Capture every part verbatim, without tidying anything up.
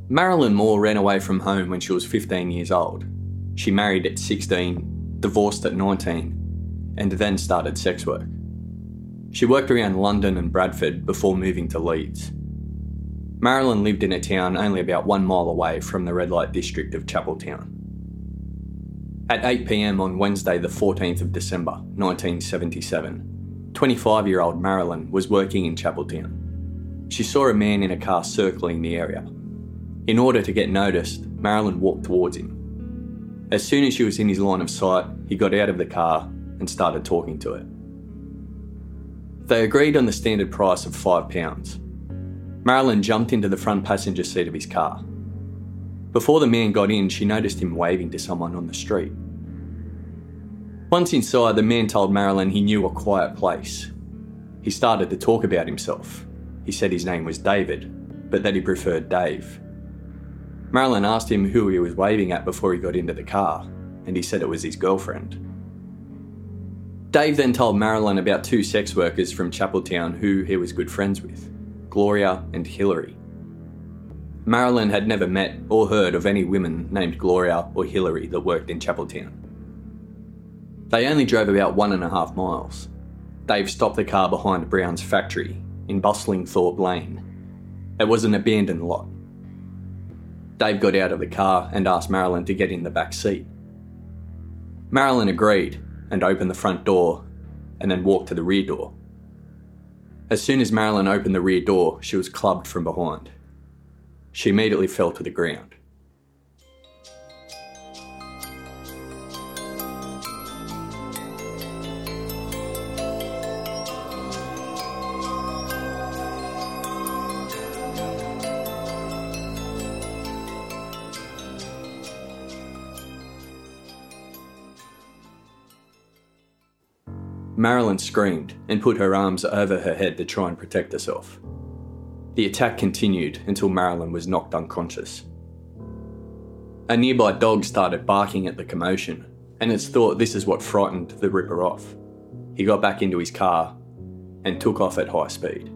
Marilyn Moore ran away from home when she was fifteen years old. She married at sixteen, divorced at nineteen, and then started sex work. She worked around London and Bradford before moving to Leeds. Marilyn lived in a town only about one mile away from the red light district of Chapeltown. At eight p m on Wednesday the fourteenth of December nineteen seventy-seven, twenty-five-year-old Marilyn was working in Chapeltown. She saw a man in a car circling the area. In order to get noticed, Marilyn walked towards him. As soon as she was in his line of sight, he got out of the car and started talking to her. They agreed on the standard price of five pounds. Marilyn jumped into the front passenger seat of his car. Before the man got in, she noticed him waving to someone on the street. Once inside, the man told Marilyn he knew a quiet place. He started to talk about himself. He said his name was David, but that he preferred Dave. Marilyn asked him who he was waving at before he got into the car, and he said it was his girlfriend. Dave then told Marilyn about two sex workers from Chapeltown who he was good friends with, Gloria and Hilary. Marilyn had never met or heard of any women named Gloria or Hilary that worked in Chapeltown. They only drove about one and a half miles. Dave stopped the car behind Brown's factory in bustling Thorpe Lane. It was an abandoned lot. Dave got out of the car and asked Marilyn to get in the back seat. Marilyn agreed and opened the front door and then walked to the rear door. As soon as Marilyn opened the rear door, she was clubbed from behind. She immediately fell to the ground. Marilyn screamed and put her arms over her head to try and protect herself. The attack continued until Marilyn was knocked unconscious. A nearby dog started barking at the commotion, and it's thought this is what frightened the Ripper off. He got back into his car and took off at high speed.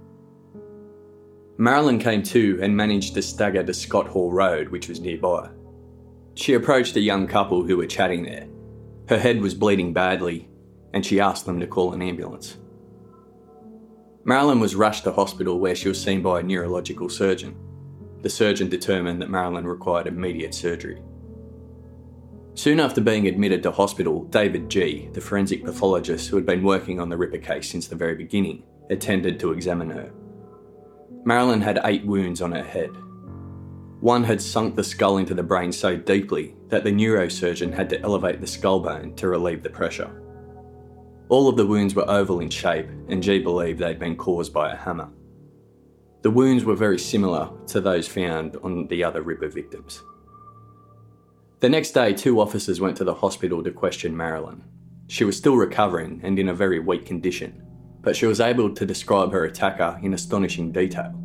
Marilyn came to and managed to stagger to Scott Hall Road, which was nearby. She approached a young couple who were chatting there. Her head was bleeding badly, and she asked them to call an ambulance. Marilyn was rushed to hospital where she was seen by a neurological surgeon. The surgeon determined that Marilyn required immediate surgery. Soon after being admitted to hospital, David G., the forensic pathologist who had been working on the Ripper case since the very beginning, attended to examine her. Marilyn had eight wounds on her head. One had sunk the skull into the brain so deeply that the neurosurgeon had to elevate the skull bone to relieve the pressure. All of the wounds were oval in shape, and G believed they'd been caused by a hammer. The wounds were very similar to those found on the other Ripper victims. The next day, two officers went to the hospital to question Marilyn. She was still recovering and in a very weak condition, but she was able to describe her attacker in astonishing detail.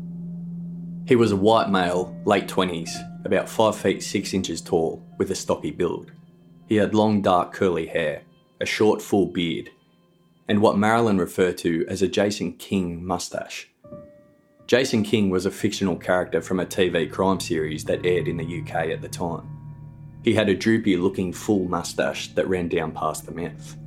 He was a white male, late twenties, about five feet six inches tall, with a stocky build. He had long dark curly hair, a short full beard, and what Marilyn referred to as a Jason King moustache. Jason King was a fictional character from a T V crime series that aired in the U K at the time. He had a droopy looking full moustache that ran down past the mouth.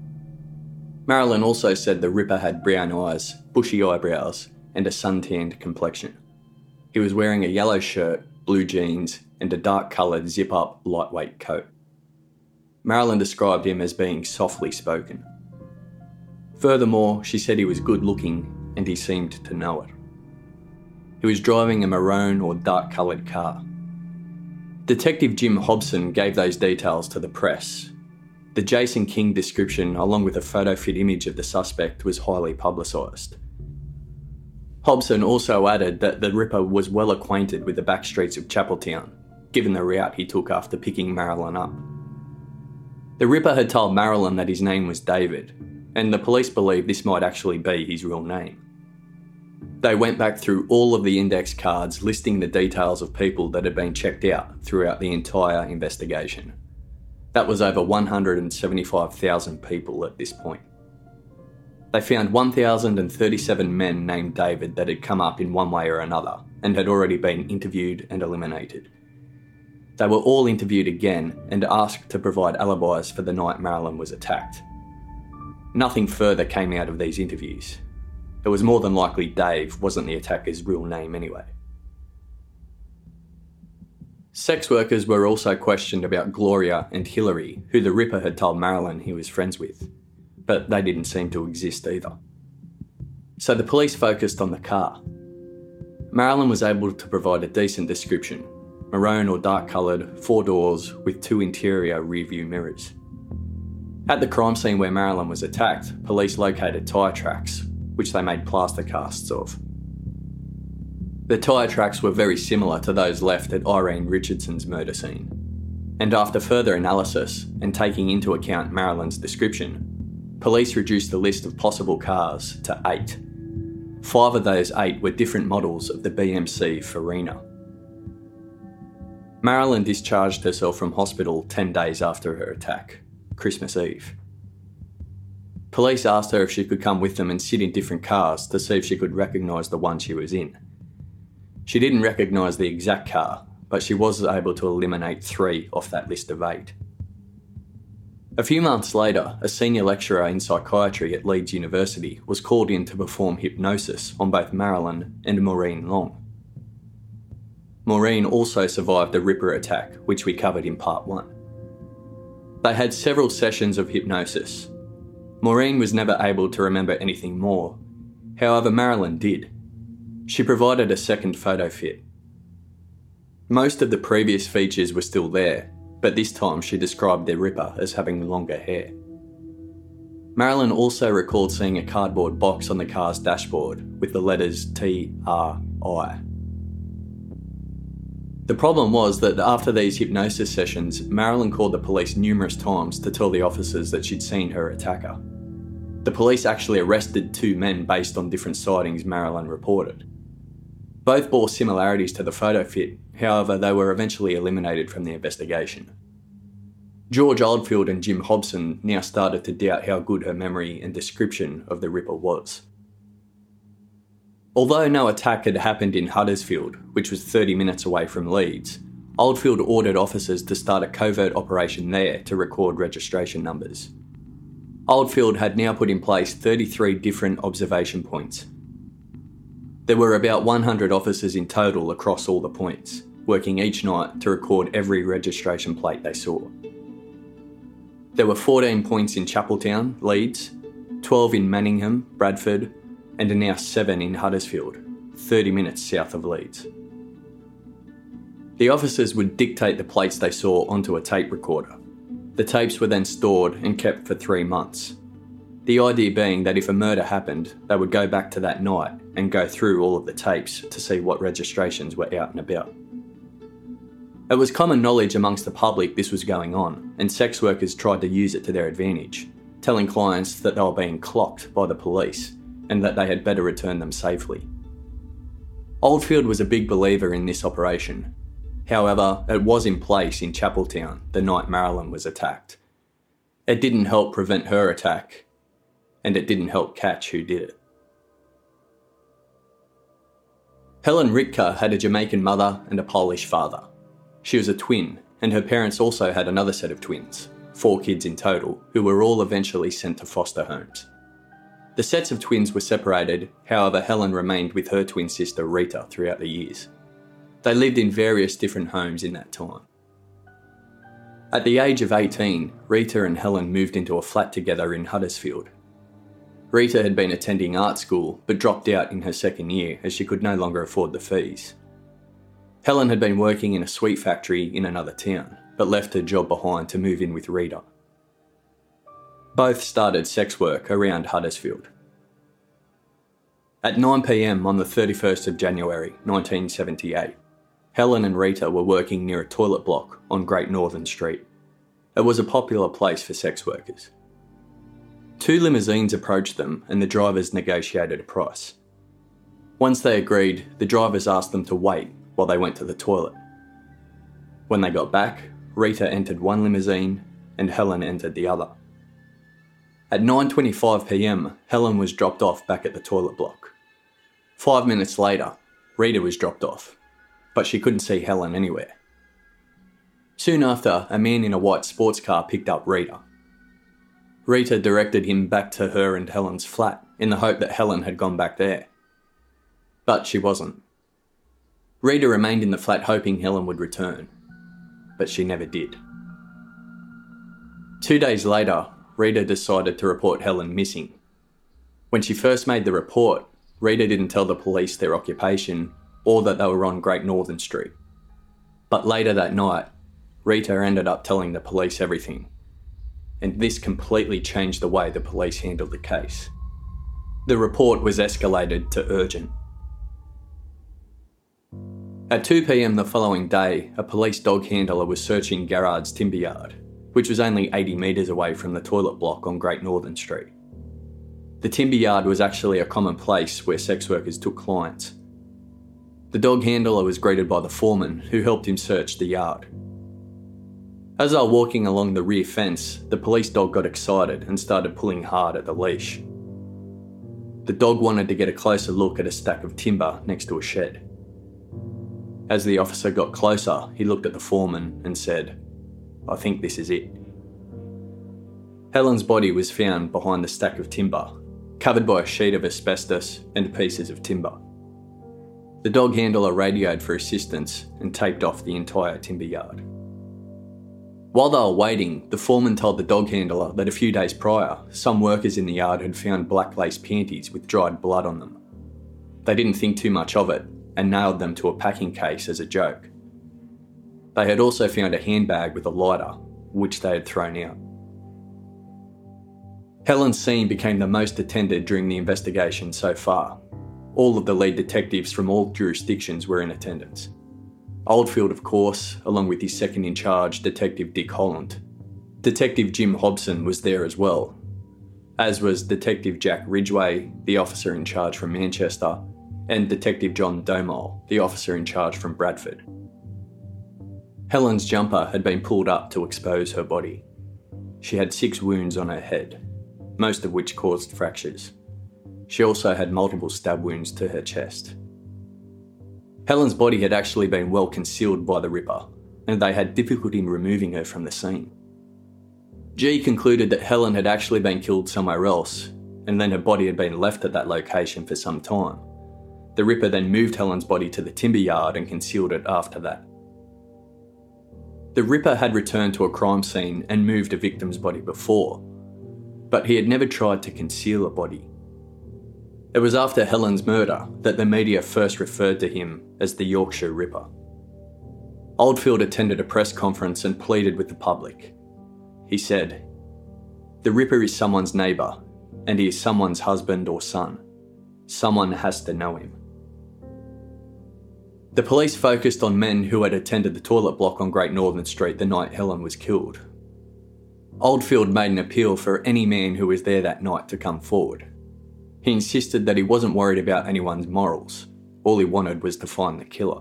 Marilyn also said the Ripper had brown eyes, bushy eyebrows, and a sun-tanned complexion. He was wearing a yellow shirt, blue jeans, and a dark-coloured zip-up lightweight coat. Marilyn described him as being softly spoken. Furthermore, she said he was good-looking and he seemed to know it. He was driving a maroon or dark-coloured car. Detective Jim Hobson gave those details to the press. The Jason King description, along with a photo-fit image of the suspect, was highly publicised. Hobson also added that the Ripper was well acquainted with the back streets of Chapeltown, given the route he took after picking Marilyn up. The Ripper had told Marilyn that his name was David, and the police believed this might actually be his real name. They went back through all of the index cards listing the details of people that had been checked out throughout the entire investigation. That was over one hundred seventy-five thousand people at this point. They found one thousand thirty-seven men named David that had come up in one way or another and had already been interviewed and eliminated. They were all interviewed again and asked to provide alibis for the night Marilyn was attacked. Nothing further came out of these interviews. It was more than likely Dave wasn't the attacker's real name anyway. Sex workers were also questioned about Gloria and Hillary, who the Ripper had told Marilyn he was friends with, but they didn't seem to exist either. So the police focused on the car. Marilyn was able to provide a decent description: maroon or dark coloured, four doors with two interior rearview mirrors. At the crime scene where Marilyn was attacked, police located tyre tracks, which they made plaster casts of. The tyre tracks were very similar to those left at Irene Richardson's murder scene, and after further analysis and taking into account Marilyn's description, police reduced the list of possible cars to eight. Five of those eight were different models of the B M C Farina. Marilyn discharged herself from hospital ten days after her attack, Christmas Eve. Police asked her if she could come with them and sit in different cars to see if she could recognise the one she was in. She didn't recognise the exact car, but she was able to eliminate three off that list of eight. A few months later, a senior lecturer in psychiatry at Leeds University was called in to perform hypnosis on both Marilyn and Maureen Long. Maureen also survived the Ripper attack, which we covered in part one. They had several sessions of hypnosis. Maureen was never able to remember anything more. However, Marilyn did. She provided a second photo fit. Most of the previous features were still there, but this time she described the Ripper as having longer hair. Marilyn also recalled seeing a cardboard box on the car's dashboard with the letters T R I. The problem was that after these hypnosis sessions, Marilyn called the police numerous times to tell the officers that she'd seen her attacker. The police actually arrested two men based on different sightings Marilyn reported. Both bore similarities to the photo fit, however they were eventually eliminated from the investigation. George Oldfield and Jim Hobson now started to doubt how good her memory and description of the Ripper was. Although no attack had happened in Huddersfield, which was thirty minutes away from Leeds, Oldfield ordered officers to start a covert operation there to record registration numbers. Oldfield had now put in place thirty-three different observation points. There were about one hundred officers in total across all the points, working each night to record every registration plate they saw. There were fourteen points in Chapeltown, Leeds, twelve in Manningham, Bradford, and now seven in Huddersfield, thirty minutes south of Leeds. The officers would dictate the plates they saw onto a tape recorder. The tapes were then stored and kept for three months. The idea being that if a murder happened, they would go back to that night and go through all of the tapes to see what registrations were out and about. It was common knowledge amongst the public this was going on, and sex workers tried to use it to their advantage, telling clients that they were being clocked by the police and that they had better return them safely. Oldfield was a big believer in this operation. However, it was in place in Chapeltown the night Marilyn was attacked. It didn't help prevent her attack, and it didn't help catch who did it. Helen Ritka had a Jamaican mother and a Polish father. She was a twin, and her parents also had another set of twins, four kids in total, who were all eventually sent to foster homes. The sets of twins were separated, however Helen remained with her twin sister Rita throughout the years. They lived in various different homes in that time. At the age of eighteen, Rita and Helen moved into a flat together in Huddersfield. Rita had been attending art school but dropped out in her second year as she could no longer afford the fees. Helen had been working in a sweet factory in another town, but left her job behind to move in with Rita. Both started sex work around Huddersfield. At nine p m on the thirty-first of January nineteen seventy-eight, Helen and Rita were working near a toilet block on Great Northern Street. It was a popular place for sex workers. Two limousines approached them and the drivers negotiated a price. Once they agreed, the drivers asked them to wait while they went to the toilet. When they got back, Rita entered one limousine and Helen entered the other. At nine twenty-five p m, Helen was dropped off back at the toilet block. Five minutes later, Rita was dropped off, but she couldn't see Helen anywhere. Soon after, a man in a white sports car picked up Rita. Rita directed him back to her and Helen's flat in the hope that Helen had gone back there. But she wasn't. Rita remained in the flat hoping Helen would return, but she never did. Two days later, Rita decided to report Helen missing. When she first made the report, Rita didn't tell the police their occupation or that they were on Great Northern Street. But later that night, Rita ended up telling the police everything. And this completely changed the way the police handled the case. The report was escalated to urgent. At two p m the following day, a police dog handler was searching Garrard's timber yard, which was only eighty metres away from the toilet block on Great Northern Street. The timber yard was actually a common place where sex workers took clients. The dog handler was greeted by the foreman, who helped him search the yard. As they were walking along the rear fence, the police dog got excited and started pulling hard at the leash. The dog wanted to get a closer look at a stack of timber next to a shed. As the officer got closer, he looked at the foreman and said, "I think this is it." Helen's body was found behind the stack of timber, covered by a sheet of asbestos and pieces of timber. The dog handler radioed for assistance and taped off the entire timber yard. While they were waiting, the foreman told the dog handler that a few days prior, some workers in the yard had found black lace panties with dried blood on them. They didn't think too much of it and nailed them to a packing case as a joke. They had also found a handbag with a lighter, which they had thrown out. Helen's scene became the most attended during the investigation so far. All of the lead detectives from all jurisdictions were in attendance. Oldfield, of course, along with his second in charge, Detective Dick Holland. Detective Jim Hobson was there as well, as was Detective Jack Ridgway, the officer in charge from Manchester, and Detective John Domole, the officer in charge from Bradford. Helen's jumper had been pulled up to expose her body. She had six wounds on her head, most of which caused fractures. She also had multiple stab wounds to her chest. Helen's body had actually been well concealed by the Ripper, and they had difficulty in removing her from the scene. G concluded that Helen had actually been killed somewhere else, and then her body had been left at that location for some time. The Ripper then moved Helen's body to the timber yard and concealed it after that. The Ripper had returned to a crime scene and moved a victim's body before, but he had never tried to conceal a body. It was after Helen's murder that the media first referred to him as the Yorkshire Ripper. Oldfield attended a press conference and pleaded with the public. He said, "The Ripper is someone's neighbour, and he is someone's husband or son. Someone has to know him." The police focused on men who had attended the toilet block on Great Northern Street the night Helen was killed. Oldfield made an appeal for any man who was there that night to come forward. He insisted that he wasn't worried about anyone's morals. All he wanted was to find the killer.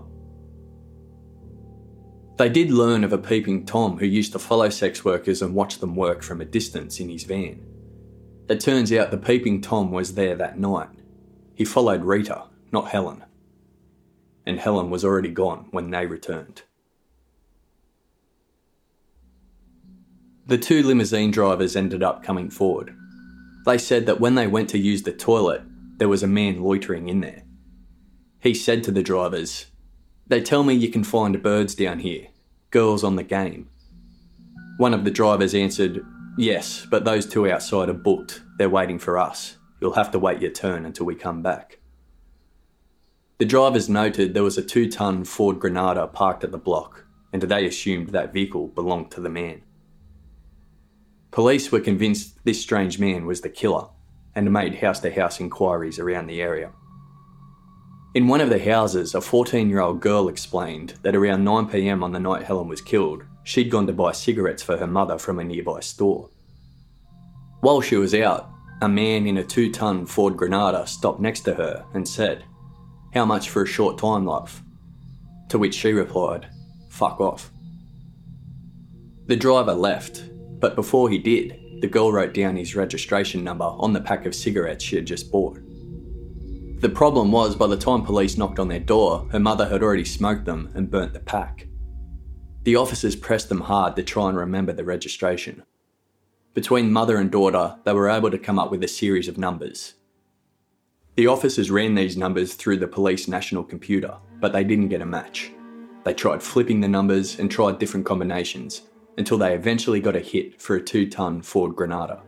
They did learn of a peeping Tom who used to follow sex workers and watch them work from a distance in his van. It turns out the peeping Tom was there that night. He followed Rita, not Helen. And Helen was already gone when they returned. The two limousine drivers ended up coming forward. They said that when they went to use the toilet, there was a man loitering in there. He said to the drivers, "They tell me you can find birds down here, girls on the game." One of the drivers answered, "Yes, but those two outside are booked. They're waiting for us. You'll have to wait your turn until we come back." The drivers noted there was a two-ton Ford Granada parked at the block, and they assumed that vehicle belonged to the man. Police were convinced this strange man was the killer and made house-to-house inquiries around the area. In one of the houses, a fourteen-year-old girl explained that around nine p m on the night Helen was killed, she'd gone to buy cigarettes for her mother from a nearby store. While she was out, a man in a two-ton Ford Granada stopped next to her and said, "How much for a short time, love?" To which she replied, "Fuck off." The driver left, but before he did, The girl wrote down his registration number on the pack of cigarettes she had just bought. The problem was, by the time police knocked on their door, her mother had already smoked them and burnt the pack. The officers pressed them hard to try and remember the registration. Between mother and daughter, they were able to come up with a series of numbers. The officers ran these numbers through the police national computer, but they didn't get a match. They tried flipping the numbers and tried different combinations, until they eventually got a hit for a two-tonne Ford Granada.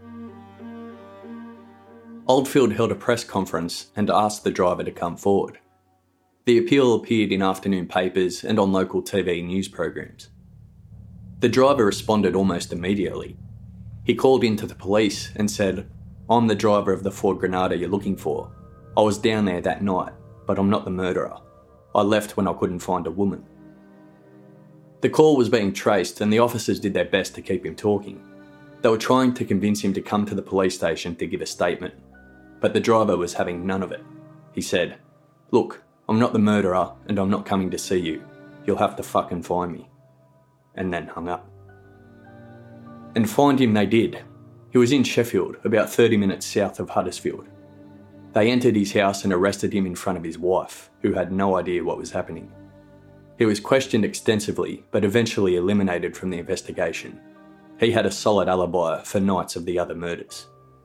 Oldfield held a press conference and asked the driver to come forward. The appeal appeared in afternoon papers and on local T V news programs. The driver responded almost immediately. He called into the police and said, "I'm the driver of the Ford Granada you're looking for. I was down there that night, but I'm not the murderer. I left when I couldn't find a woman." The call was being traced and the officers did their best to keep him talking. They were trying to convince him to come to the police station to give a statement, but the driver was having none of it. He said, "Look, I'm not the murderer and I'm not coming to see you. You'll have to fucking find me." And then hung up. And find him they did. He was in Sheffield, about thirty minutes south of Huddersfield. They entered his house and arrested him in front of his wife, who had no idea what was happening. He was questioned extensively, but eventually eliminated from the investigation. He had a solid alibi for nights of the other murders.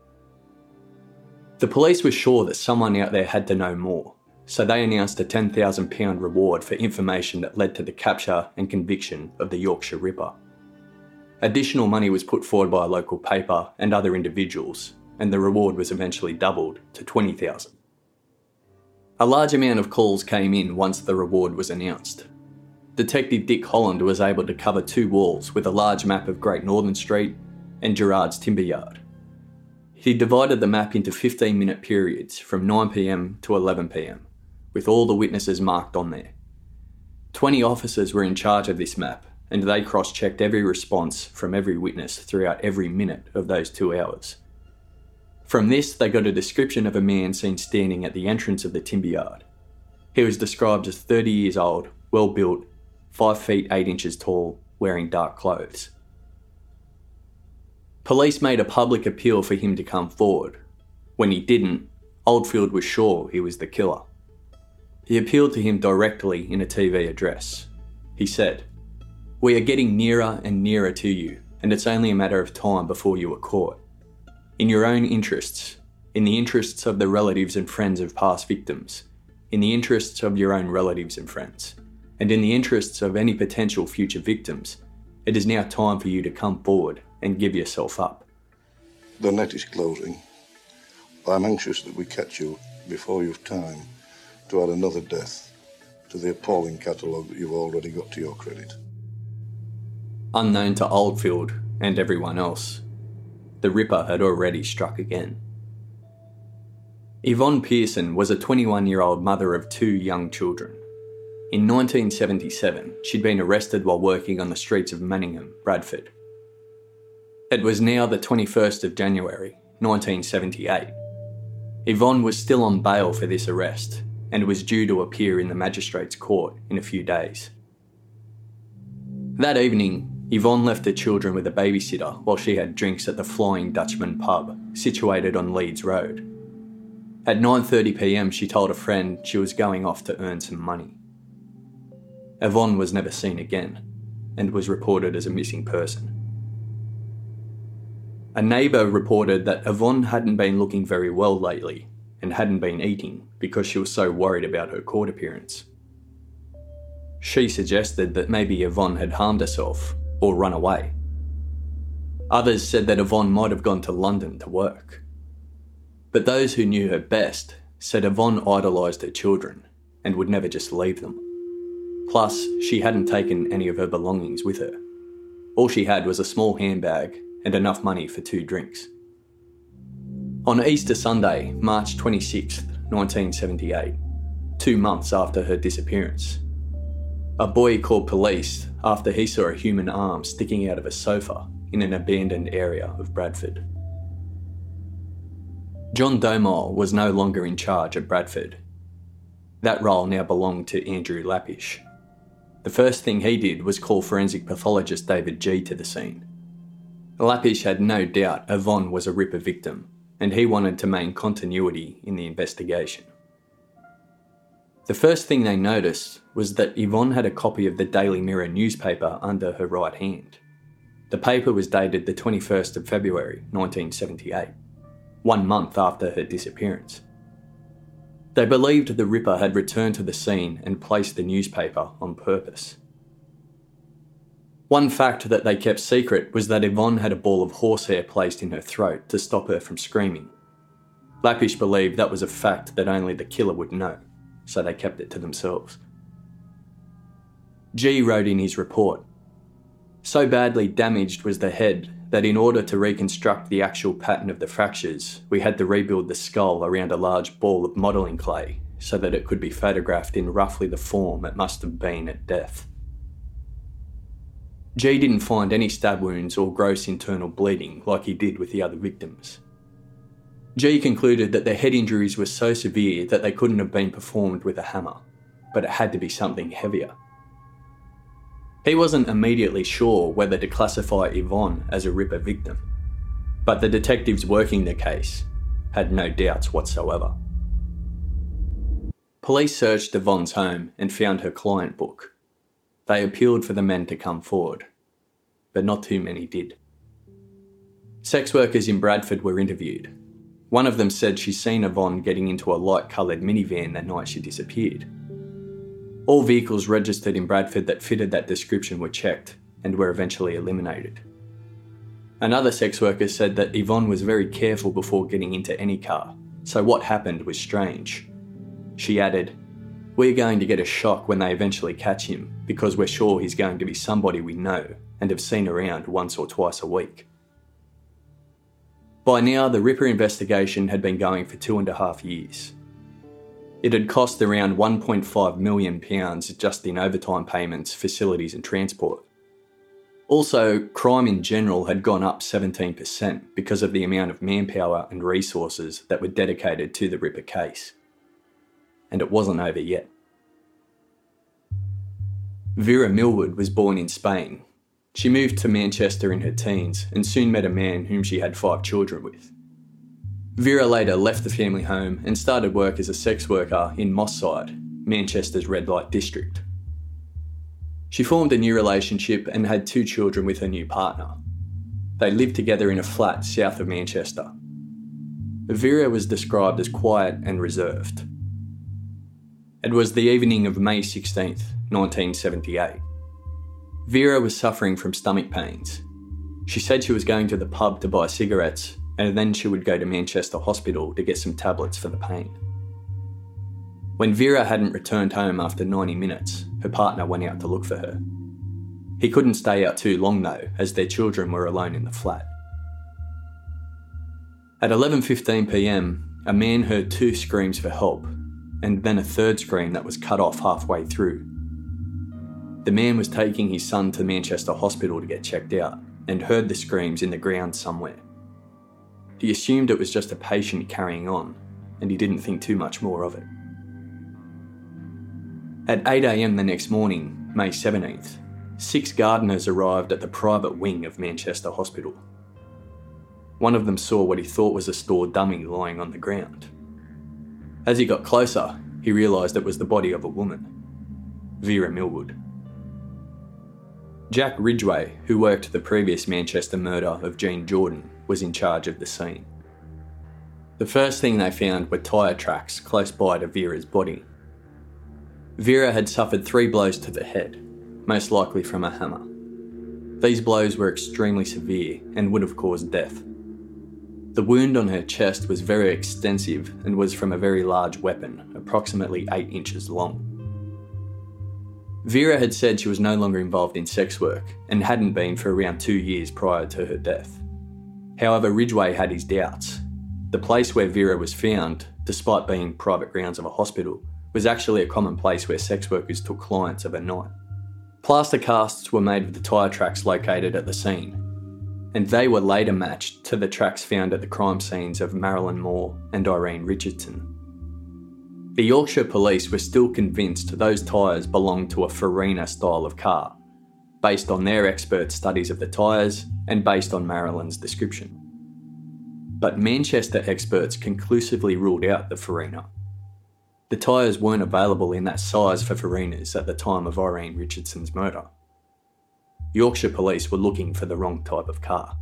The police were sure that someone out there had to know more, so they announced a ten thousand pounds reward for information that led to the capture and conviction of the Yorkshire Ripper. Additional money was put forward by a local paper and other individuals, and the reward was eventually doubled to twenty thousand pounds. A large amount of calls came in once the reward was announced. Detective Dick Holland was able to cover two walls with a large map of Great Northern Street and Gerrard's Timber Yard. He divided the map into fifteen minute periods from nine p m to eleven p m, with all the witnesses marked on there. twenty officers were in charge of this map, and they cross-checked every response from every witness throughout every minute of those two hours. From this, they got a description of a man seen standing at the entrance of the timber yard. He was described as thirty years old, well-built, five feet eight inches tall, wearing dark clothes. Police made a public appeal for him to come forward. When he didn't, Oldfield was sure he was the killer. He appealed to him directly in a T V address. He said, "We are getting nearer and nearer to you, and it's only a matter of time before you are caught. In your own interests, in the interests of the relatives and friends of past victims, in the interests of your own relatives and friends, and in the interests of any potential future victims, it is now time for you to come forward and give yourself up." The net is closing. I'm anxious that we catch you before you've time to add another death to the appalling catalogue that you've already got to your credit. Unknown to Oldfield and everyone else, the Ripper had already struck again. Yvonne Pearson was a twenty-one-year-old mother of two young children. In nineteen seventy-seven, she'd been arrested while working on the streets of Manningham, Bradford. It was now the twenty-first of January, nineteen seventy-eight. Yvonne was still on bail for this arrest and was due to appear in the magistrate's court in a few days. That evening, Yvonne left her children with a babysitter while she had drinks at the Flying Dutchman pub, situated on Leeds Road. At nine thirty p m, she told a friend she was going off to earn some money. Yvonne was never seen again and was reported as a missing person. A neighbour reported that Yvonne hadn't been looking very well lately and hadn't been eating because she was so worried about her court appearance. She suggested that maybe Yvonne had harmed herself or run away. Others said that Yvonne might have gone to London to work. But those who knew her best said Yvonne idolised her children and would never just leave them. Plus, she hadn't taken any of her belongings with her. All she had was a small handbag and enough money for two drinks. On Easter Sunday, March twenty-sixth, nineteen seventy-eight, two months after her disappearance, a boy called police after he saw a human arm sticking out of a sofa in an abandoned area of Bradford. John Domall was no longer in charge at Bradford. That role now belonged to Andrew Lappish. The first thing he did was call forensic pathologist David G to the scene. Lappish had no doubt Yvonne was a Ripper victim, and he wanted to maintain continuity in the investigation. The first thing they noticed was that Yvonne had a copy of the Daily Mirror newspaper under her right hand. The paper was dated the twenty-first of February nineteen seventy-eight, one month after her disappearance. They believed the Ripper had returned to the scene and placed the newspaper on purpose. One fact that they kept secret was that Yvonne had a ball of horsehair placed in her throat to stop her from screaming. Lappish believed that was a fact that only the killer would know, so they kept it to themselves. G wrote in his report, "So badly damaged was the head that in order to reconstruct the actual pattern of the fractures, we had to rebuild the skull around a large ball of modelling clay so that it could be photographed in roughly the form it must have been at death." G didn't find any stab wounds or gross internal bleeding like he did with the other victims. G concluded that their head injuries were so severe that they couldn't have been performed with a hammer, but it had to be something heavier. He wasn't immediately sure whether to classify Yvonne as a Ripper victim, but the detectives working the case had no doubts whatsoever. Police searched Yvonne's home and found her client book. They appealed for the men to come forward, but not too many did. Sex workers in Bradford were interviewed. One of them said she'd seen Yvonne getting into a light-coloured minivan that night she disappeared. All vehicles registered in Bradford that fitted that description were checked and were eventually eliminated. Another sex worker said that Yvonne was very careful before getting into any car, so what happened was strange. She added, "We're going to get a shock when they eventually catch him because we're sure he's going to be somebody we know and have seen around once or twice a week." By now, the Ripper investigation had been going for two and a half years. It had cost around one point five million pounds just in overtime payments, facilities and transport. Also, crime in general had gone up seventeen percent because of the amount of manpower and resources that were dedicated to the Ripper case. And it wasn't over yet. Vera Millwood was born in Spain. She moved to Manchester in her teens and soon met a man whom she had five children with. Vera later left the family home and started work as a sex worker in Moss Side, Manchester's red light district. She formed a new relationship and had two children with her new partner. They lived together in a flat south of Manchester. Vera was described as quiet and reserved. It was the evening of May sixteenth, nineteen seventy-eight. Vera was suffering from stomach pains. She said she was going to the pub to buy cigarettes and then she would go to Manchester Hospital to get some tablets for the pain. When Vera hadn't returned home after ninety minutes, her partner went out to look for her. He couldn't stay out too long though, as their children were alone in the flat. At eleven fifteen p m, a man heard two screams for help, and then a third scream that was cut off halfway through. The man was taking his son to Manchester Hospital to get checked out, and heard the screams in the ground somewhere. He assumed it was just a patient carrying on, and he didn't think too much more of it. At eight a m the next morning, May seventeenth, six gardeners arrived at the private wing of Manchester Hospital. One of them saw what he thought was a store dummy lying on the ground. As he got closer, he realised it was the body of a woman, Vera Millwood. Jack Ridgway, who worked the previous Manchester murder of Jean Jordan, was in charge of the scene. The first thing they found were tyre tracks close by to Vera's body. Vera had suffered three blows to the head, most likely from a hammer. These blows were extremely severe and would have caused death. The wound on her chest was very extensive and was from a very large weapon, approximately eight inches long. Vera had said she was no longer involved in sex work and hadn't been for around two years prior to her death. However, Ridgway had his doubts. The place where Vera was found, despite being private grounds of a hospital, was actually a common place where sex workers took clients overnight. Plaster casts were made of the tyre tracks located at the scene, and they were later matched to the tracks found at the crime scenes of Marilyn Moore and Irene Richardson. The Yorkshire police were still convinced those tyres belonged to a Farina style of car, based on their expert studies of the tyres and based on Marilyn's description. But Manchester experts conclusively ruled out the Farina. The tyres weren't available in that size for Farinas at the time of Irene Richardson's murder. Yorkshire police were looking for the wrong type of car.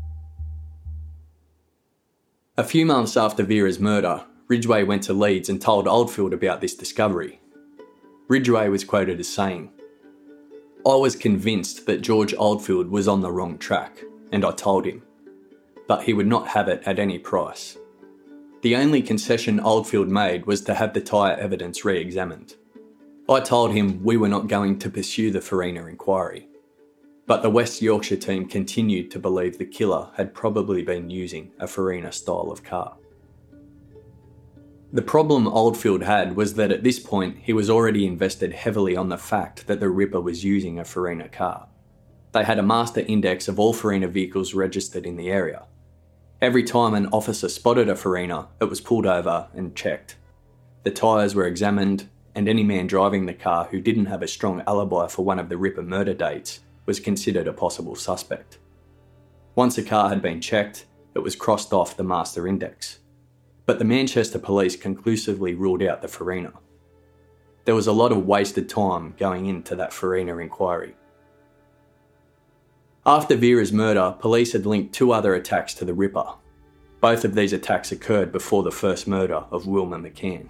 A few months after Vera's murder, Ridgway went to Leeds and told Oldfield about this discovery. Ridgway was quoted as saying, "I was convinced that George Oldfield was on the wrong track, and I told him. But he would not have it at any price. The only concession Oldfield made was to have the tyre evidence re-examined. I told him we were not going to pursue the Farina inquiry. But the West Yorkshire team continued to believe the killer had probably been using a Farina style of car." The problem Oldfield had was that at this point he was already invested heavily on the fact that the Ripper was using a Farina car. They had a master index of all Farina vehicles registered in the area. Every time an officer spotted a Farina, it was pulled over and checked. The tyres were examined, and any man driving the car who didn't have a strong alibi for one of the Ripper murder dates was considered a possible suspect. Once a car had been checked, it was crossed off the master index. But the Manchester police conclusively ruled out the Farina. There was a lot of wasted time going into that Farina inquiry. After Vera's murder, police had linked two other attacks to the Ripper. Both of these attacks occurred before the first murder of Wilma McCann.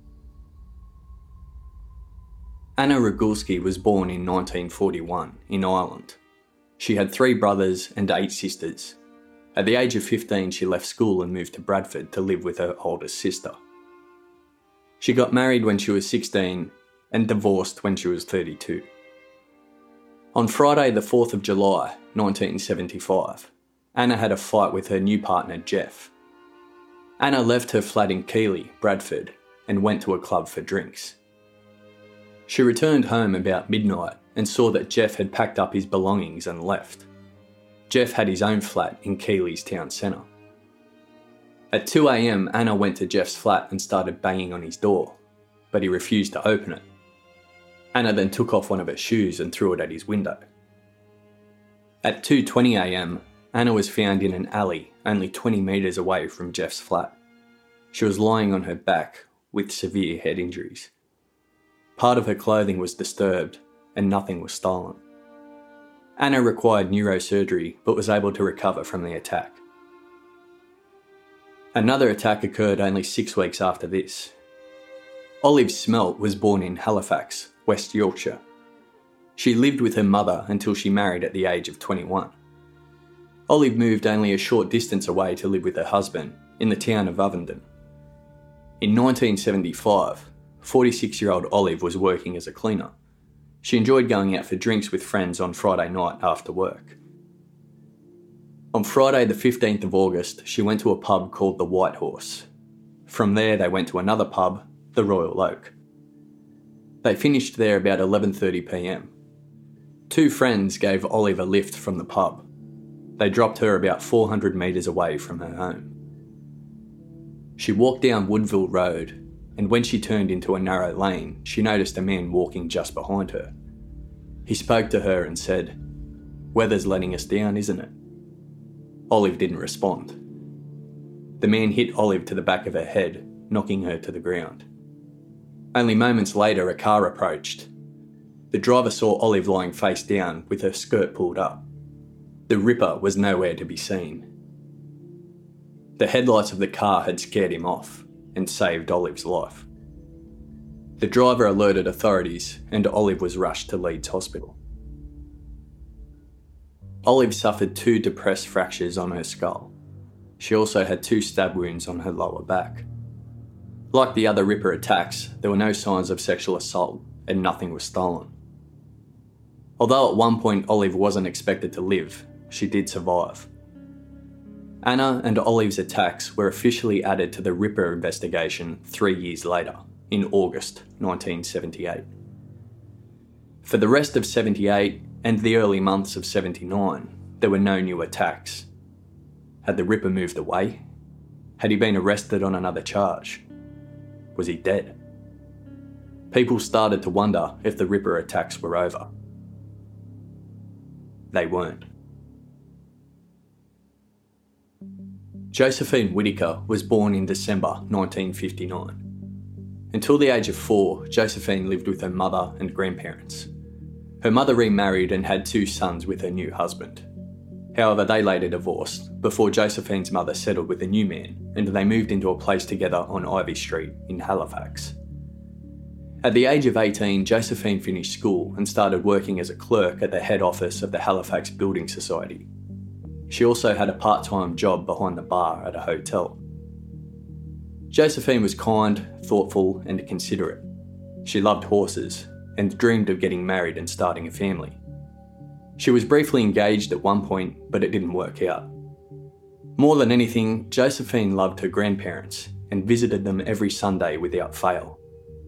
Anna Regulski was born in nineteen forty-one in Ireland. She had three brothers and eight sisters. At the age of fifteen, she left school and moved to Bradford to live with her oldest sister. She got married when she was sixteen and divorced when she was thirty-two. On Friday the fourth of July, nineteen seventy-five, Anna had a fight with her new partner Jeff. Anna left her flat in Keighley, Bradford, and went to a club for drinks. She returned home about midnight and saw that Jeff had packed up his belongings and left. Jeff had his own flat in Keighley's town centre. At two a.m, Anna went to Jeff's flat and started banging on his door, but he refused to open it. Anna then took off one of her shoes and threw it at his window. At two twenty a.m, Anna was found in an alley only twenty metres away from Jeff's flat. She was lying on her back with severe head injuries. Part of her clothing was disturbed and nothing was stolen. Anna required neurosurgery but was able to recover from the attack. Another attack occurred only six weeks after this. Olive Smelt was born in Halifax, West Yorkshire. She lived with her mother until she married at the age of twenty-one. Olive moved only a short distance away to live with her husband in the town of Ovenden. In nineteen seventy-five, forty-six-year-old Olive was working as a cleaner. She enjoyed going out for drinks with friends on Friday night after work. On Friday the fifteenth of August, she went to a pub called the White Horse. From there they went to another pub, the Royal Oak. They finished there about eleven thirty p.m. Two friends gave Olive a lift from the pub. They dropped her about four hundred metres away from her home. She walked down Woodville Road, and when she turned into a narrow lane, she noticed a man walking just behind her. He spoke to her and said, "Weather's letting us down, isn't it?" Olive didn't respond. The man hit Olive to the back of her head, knocking her to the ground. Only moments later, a car approached. The driver saw Olive lying face down with her skirt pulled up. The Ripper was nowhere to be seen. The headlights of the car had scared him off and saved Olive's life. The driver alerted authorities and Olive was rushed to Leeds Hospital. Olive suffered two depressed fractures on her skull. She also had two stab wounds on her lower back. Like the other Ripper attacks, there were no signs of sexual assault and nothing was stolen. Although at one point Olive wasn't expected to live, she did survive. Anna and Olive's attacks were officially added to the Ripper investigation three years later, in August nineteen seventy-eight. For the rest of seventy-eight and the early months of seventy-nine, there were no new attacks. Had the Ripper moved away? Had he been arrested on another charge? Was he dead? People started to wonder if the Ripper attacks were over. they weren't. Josephine Whittaker was born in December nineteen fifty-nine. Until the age of four, Josephine lived with her mother and grandparents. Her mother remarried and had two sons with her new husband. However, they later divorced before Josephine's mother settled with a new man, and they moved into a place together on Ivy Street in Halifax. At the age of eighteen, Josephine finished school and started working as a clerk at the head office of the Halifax Building Society. She also had a part-time job behind the bar at a hotel. Josephine was kind, thoughtful and considerate. She loved horses and dreamed of getting married and starting a family. She was briefly engaged at one point, but it didn't work out. More than anything, Josephine loved her grandparents and visited them every Sunday without fail.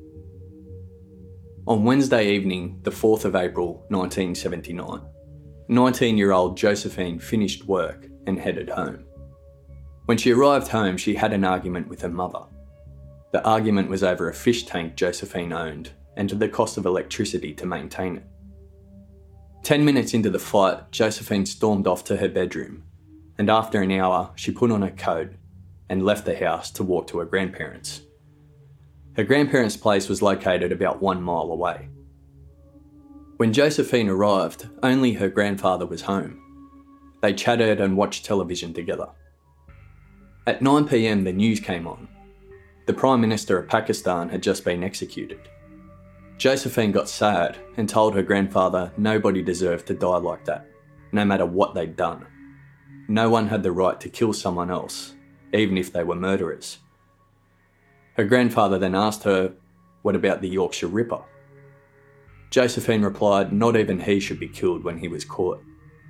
On Wednesday evening, the fourth of April nineteen seventy-nine, nineteen-year-old Josephine finished work and headed home. When she arrived home, she had an argument with her mother. The argument was over a fish tank Josephine owned and the cost of electricity to maintain it. Ten minutes into the fight, Josephine stormed off to her bedroom, and after an hour, she put on her coat and left the house to walk to her grandparents'. Her grandparents' place was located about one mile away. When Josephine arrived, only her grandfather was home. They chatted and watched television together. At nine p m, the news came on. The Prime Minister of Pakistan had just been executed. Josephine got sad and told her grandfather nobody deserved to die like that, no matter what they'd done. No one had the right to kill someone else, even if they were murderers. Her grandfather then asked her, "What about the Yorkshire Ripper?" Josephine replied, not even he should be killed when he was caught.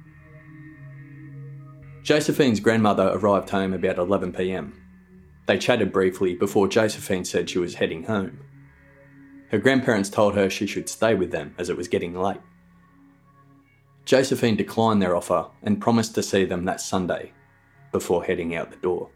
Josephine's grandmother arrived home about eleven p m. They chatted briefly before Josephine said she was heading home. Her grandparents told her she should stay with them as it was getting late. Josephine declined their offer and promised to see them that Sunday before heading out the door.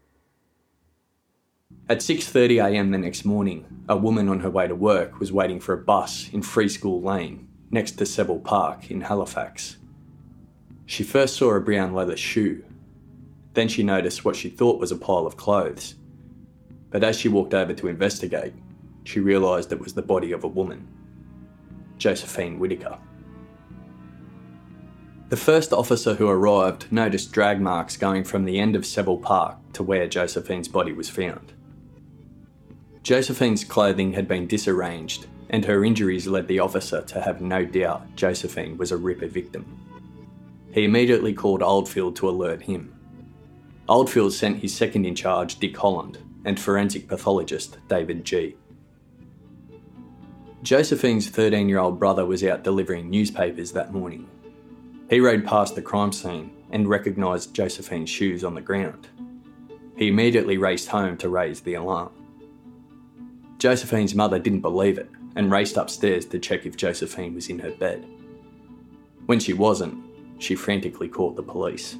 At six thirty a m the next morning, a woman on her way to work was waiting for a bus in Free School Lane, next to Seville Park in Halifax. She first saw a brown leather shoe. Then she noticed what she thought was a pile of clothes. But as she walked over to investigate, she realised it was the body of a woman, Josephine Whittaker. The first officer who arrived noticed drag marks going from the end of Seville Park to where Josephine's body was found. Josephine's clothing had been disarranged, and her injuries led the officer to have no doubt Josephine was a Ripper victim. He immediately called Oldfield to alert him. Oldfield sent his second-in-charge, Dick Holland, and forensic pathologist, David G. Josephine's thirteen-year-old brother was out delivering newspapers that morning. He rode past the crime scene and recognised Josephine's shoes on the ground. He immediately raced home to raise the alarm. Josephine's mother didn't believe it and raced upstairs to check if Josephine was in her bed. When she wasn't, she frantically called the police.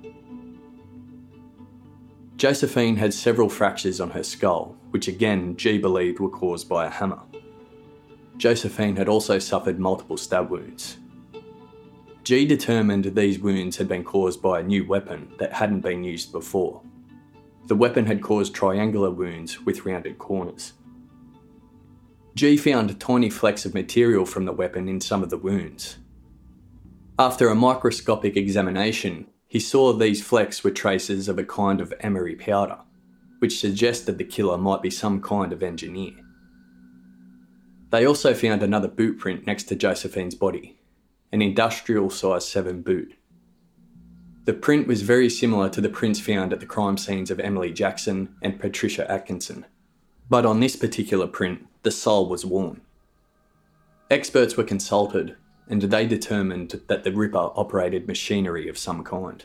Josephine had several fractures on her skull, which again G believed were caused by a hammer. Josephine had also suffered multiple stab wounds. G determined these wounds had been caused by a new weapon that hadn't been used before. The weapon had caused triangular wounds with rounded corners. G found tiny flecks of material from the weapon in some of the wounds. After a microscopic examination, he saw these flecks were traces of a kind of emery powder, which suggested the killer might be some kind of engineer. They also found another boot print next to Josephine's body, an industrial size seven boot. The print was very similar to the prints found at the crime scenes of Emily Jackson and Patricia Atkinson, but on this particular print, the sole was worn. Experts were consulted, and they determined that the Ripper operated machinery of some kind.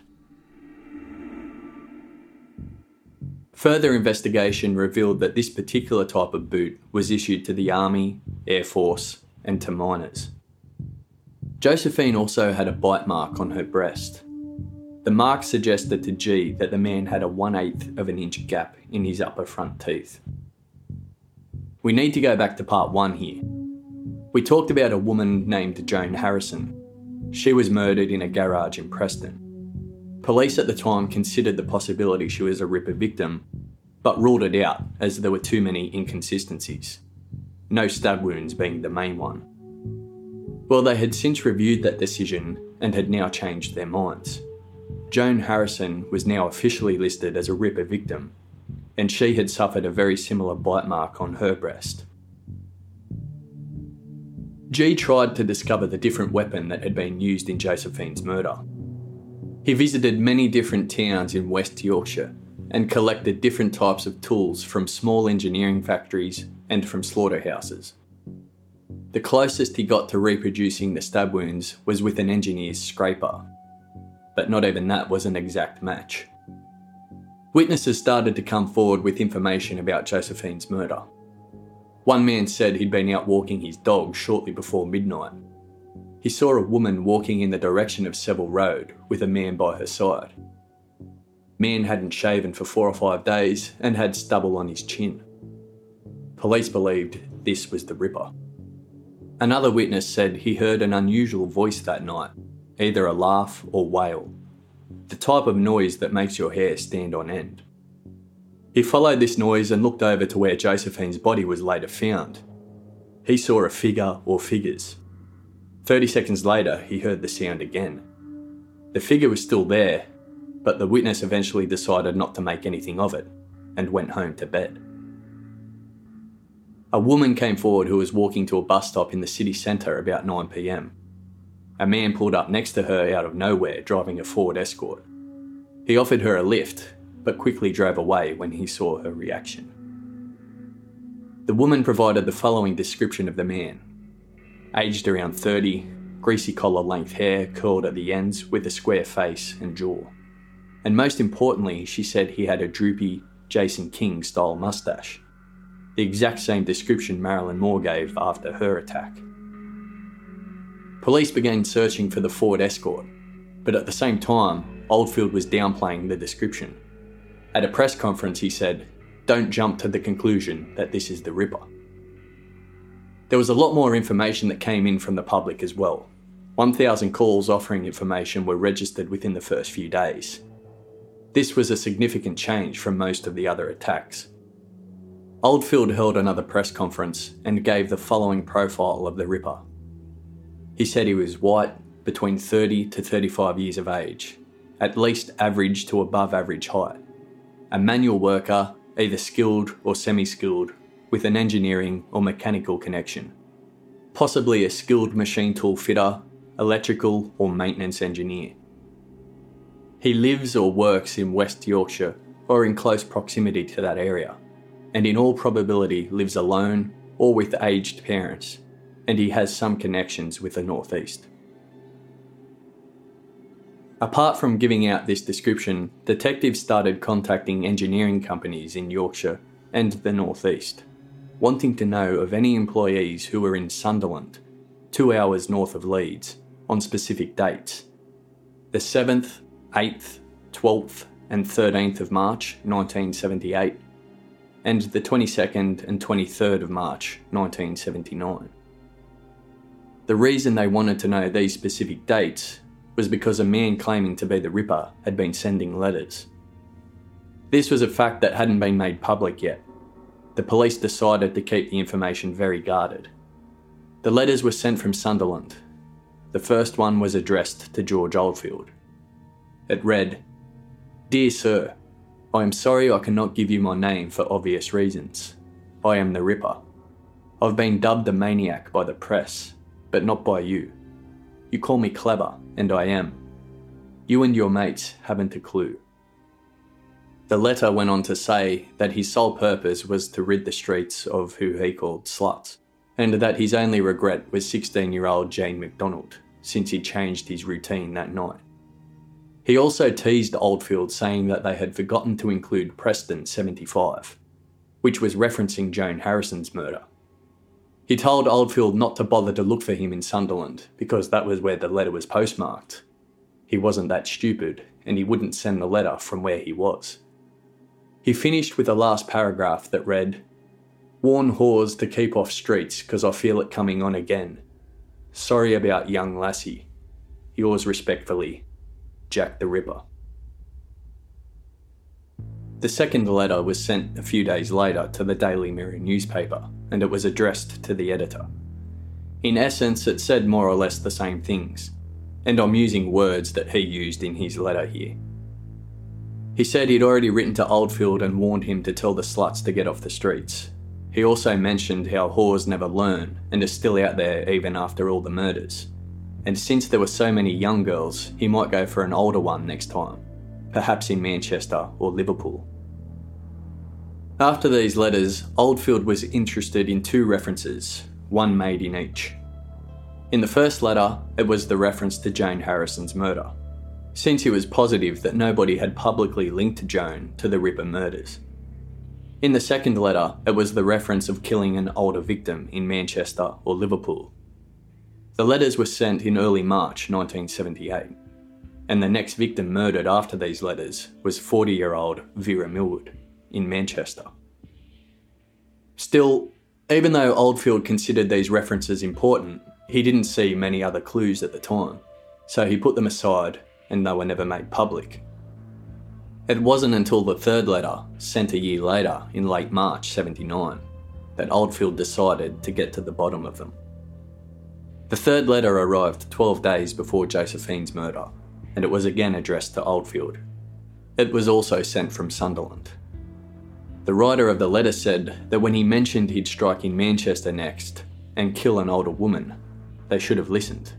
Further investigation revealed that this particular type of boot was issued to the Army, Air Force, and to miners. Josephine also had a bite mark on her breast. The mark suggested to G that the man had a one-eighth of an inch gap in his upper front teeth. We need to go back to part one here. We talked about a woman named Joan Harrison. She was murdered in a garage in Preston. Police at the time considered the possibility she was a Ripper victim, but ruled it out as there were too many inconsistencies, no stab wounds being the main one. Well, they had since reviewed that decision and had now changed their minds. Joan Harrison was now officially listed as a Ripper victim, and she had suffered a very similar bite mark on her breast. G tried to discover the different weapon that had been used in Josephine's murder. He visited many different towns in West Yorkshire and collected different types of tools from small engineering factories and from slaughterhouses. The closest he got to reproducing the stab wounds was with an engineer's scraper, but not even that was an exact match. Witnesses started to come forward with information about Josephine's murder. One man said he'd been out walking his dog shortly before midnight. He saw a woman walking in the direction of Seville Road with a man by her side. Man hadn't shaven for four or five days and had stubble on his chin. Police believed this was the Ripper. Another witness said he heard an unusual voice that night, either a laugh or wail, the type of noise that makes your hair stand on end. He followed this noise and looked over to where Josephine's body was later found. He saw a figure or figures. Thirty seconds later, he heard the sound again. The figure was still there, but the witness eventually decided not to make anything of it and went home to bed. A woman came forward who was walking to a bus stop in the city centre about nine p m. A man pulled up next to her out of nowhere driving a Ford Escort. He offered her a lift, but quickly drove away when he saw her reaction. The woman provided the following description of the man. Aged around thirty, greasy collar-length hair curled at the ends with a square face and jaw. And most importantly, she said he had a droopy Jason King-style mustache, the exact same description Marilyn Moore gave after her attack. Police began searching for the Ford Escort, but at the same time, Oldfield was downplaying the description. At a press conference, he said, "Don't jump to the conclusion that this is the Ripper." There was a lot more information that came in from the public as well. one thousand calls offering information were registered within the first few days. This was a significant change from most of the other attacks. Oldfield held another press conference and gave the following profile of the Ripper. He said he was white, between thirty to thirty-five years of age, at least average to above average height, a manual worker, either skilled or semi-skilled, with an engineering or mechanical connection, possibly a skilled machine tool fitter, electrical or maintenance engineer. He lives or works in West Yorkshire or in close proximity to that area, and in all probability lives alone or with aged parents, and he has some connections with the North East. Apart from giving out this description, detectives started contacting engineering companies in Yorkshire and the North East, wanting to know of any employees who were in Sunderland, two hours north of Leeds, on specific dates. The seventh, eighth, twelfth and thirteenth of March nineteen seventy-eight, and the twenty-second and twenty-third of March nineteen seventy-nine. The reason they wanted to know these specific dates was because a man claiming to be the Ripper had been sending letters. This was a fact that hadn't been made public yet. The police decided to keep the information very guarded. The letters were sent from Sunderland. The first one was addressed to George Oldfield. It read, "Dear Sir, I am sorry I cannot give you my name for obvious reasons. I am the Ripper. I've been dubbed a maniac by the press, but not by you. You call me clever, and I am. You and your mates haven't a clue." The letter went on to say that his sole purpose was to rid the streets of who he called sluts, and that his only regret was sixteen-year-old Jane McDonald, since he changed his routine that night. He also teased Oldfield, saying that they had forgotten to include Preston seventy-five, which was referencing Joan Harrison's murder. He told Oldfield not to bother to look for him in Sunderland, because that was where the letter was postmarked. He wasn't that stupid, and he wouldn't send the letter from where he was. He finished with a last paragraph that read, "Warn whores to keep off streets, cause I feel it coming on again. Sorry about young lassie." yours respectfully, Jack the Ripper. The second letter was sent a few days later to the Daily Mirror newspaper, and it was addressed to the editor. In essence, it said more or less the same things, and I'm using words that he used in his letter here. He said he'd already written to Oldfield and warned him to tell the sluts to get off the streets. He also mentioned how whores never learn and are still out there even after all the murders. And since there were so many young girls, he might go for an older one next time, perhaps in Manchester or Liverpool. After these letters, Oldfield was interested in two references, one made in each. In the first letter, it was the reference to Joan Harrison's murder, since he was positive that nobody had publicly linked Joan to the Ripper murders. In the second letter, it was the reference of killing an older victim in Manchester or Liverpool. The letters were sent in early March nineteen seventy-eight, and the next victim murdered after these letters was forty-year-old Vera Millward in Manchester. Still, even though Oldfield considered these references important, he didn't see many other clues at the time, so he put them aside and they were never made public. It wasn't until the third letter, sent a year later in late March seventy-nine, that Oldfield decided to get to the bottom of them. The third letter arrived twelve days before Josephine's murder, and it was again addressed to Oldfield. It was also sent from Sunderland. The writer of the letter said that when he mentioned he'd strike in Manchester next and kill an older woman, they should have listened.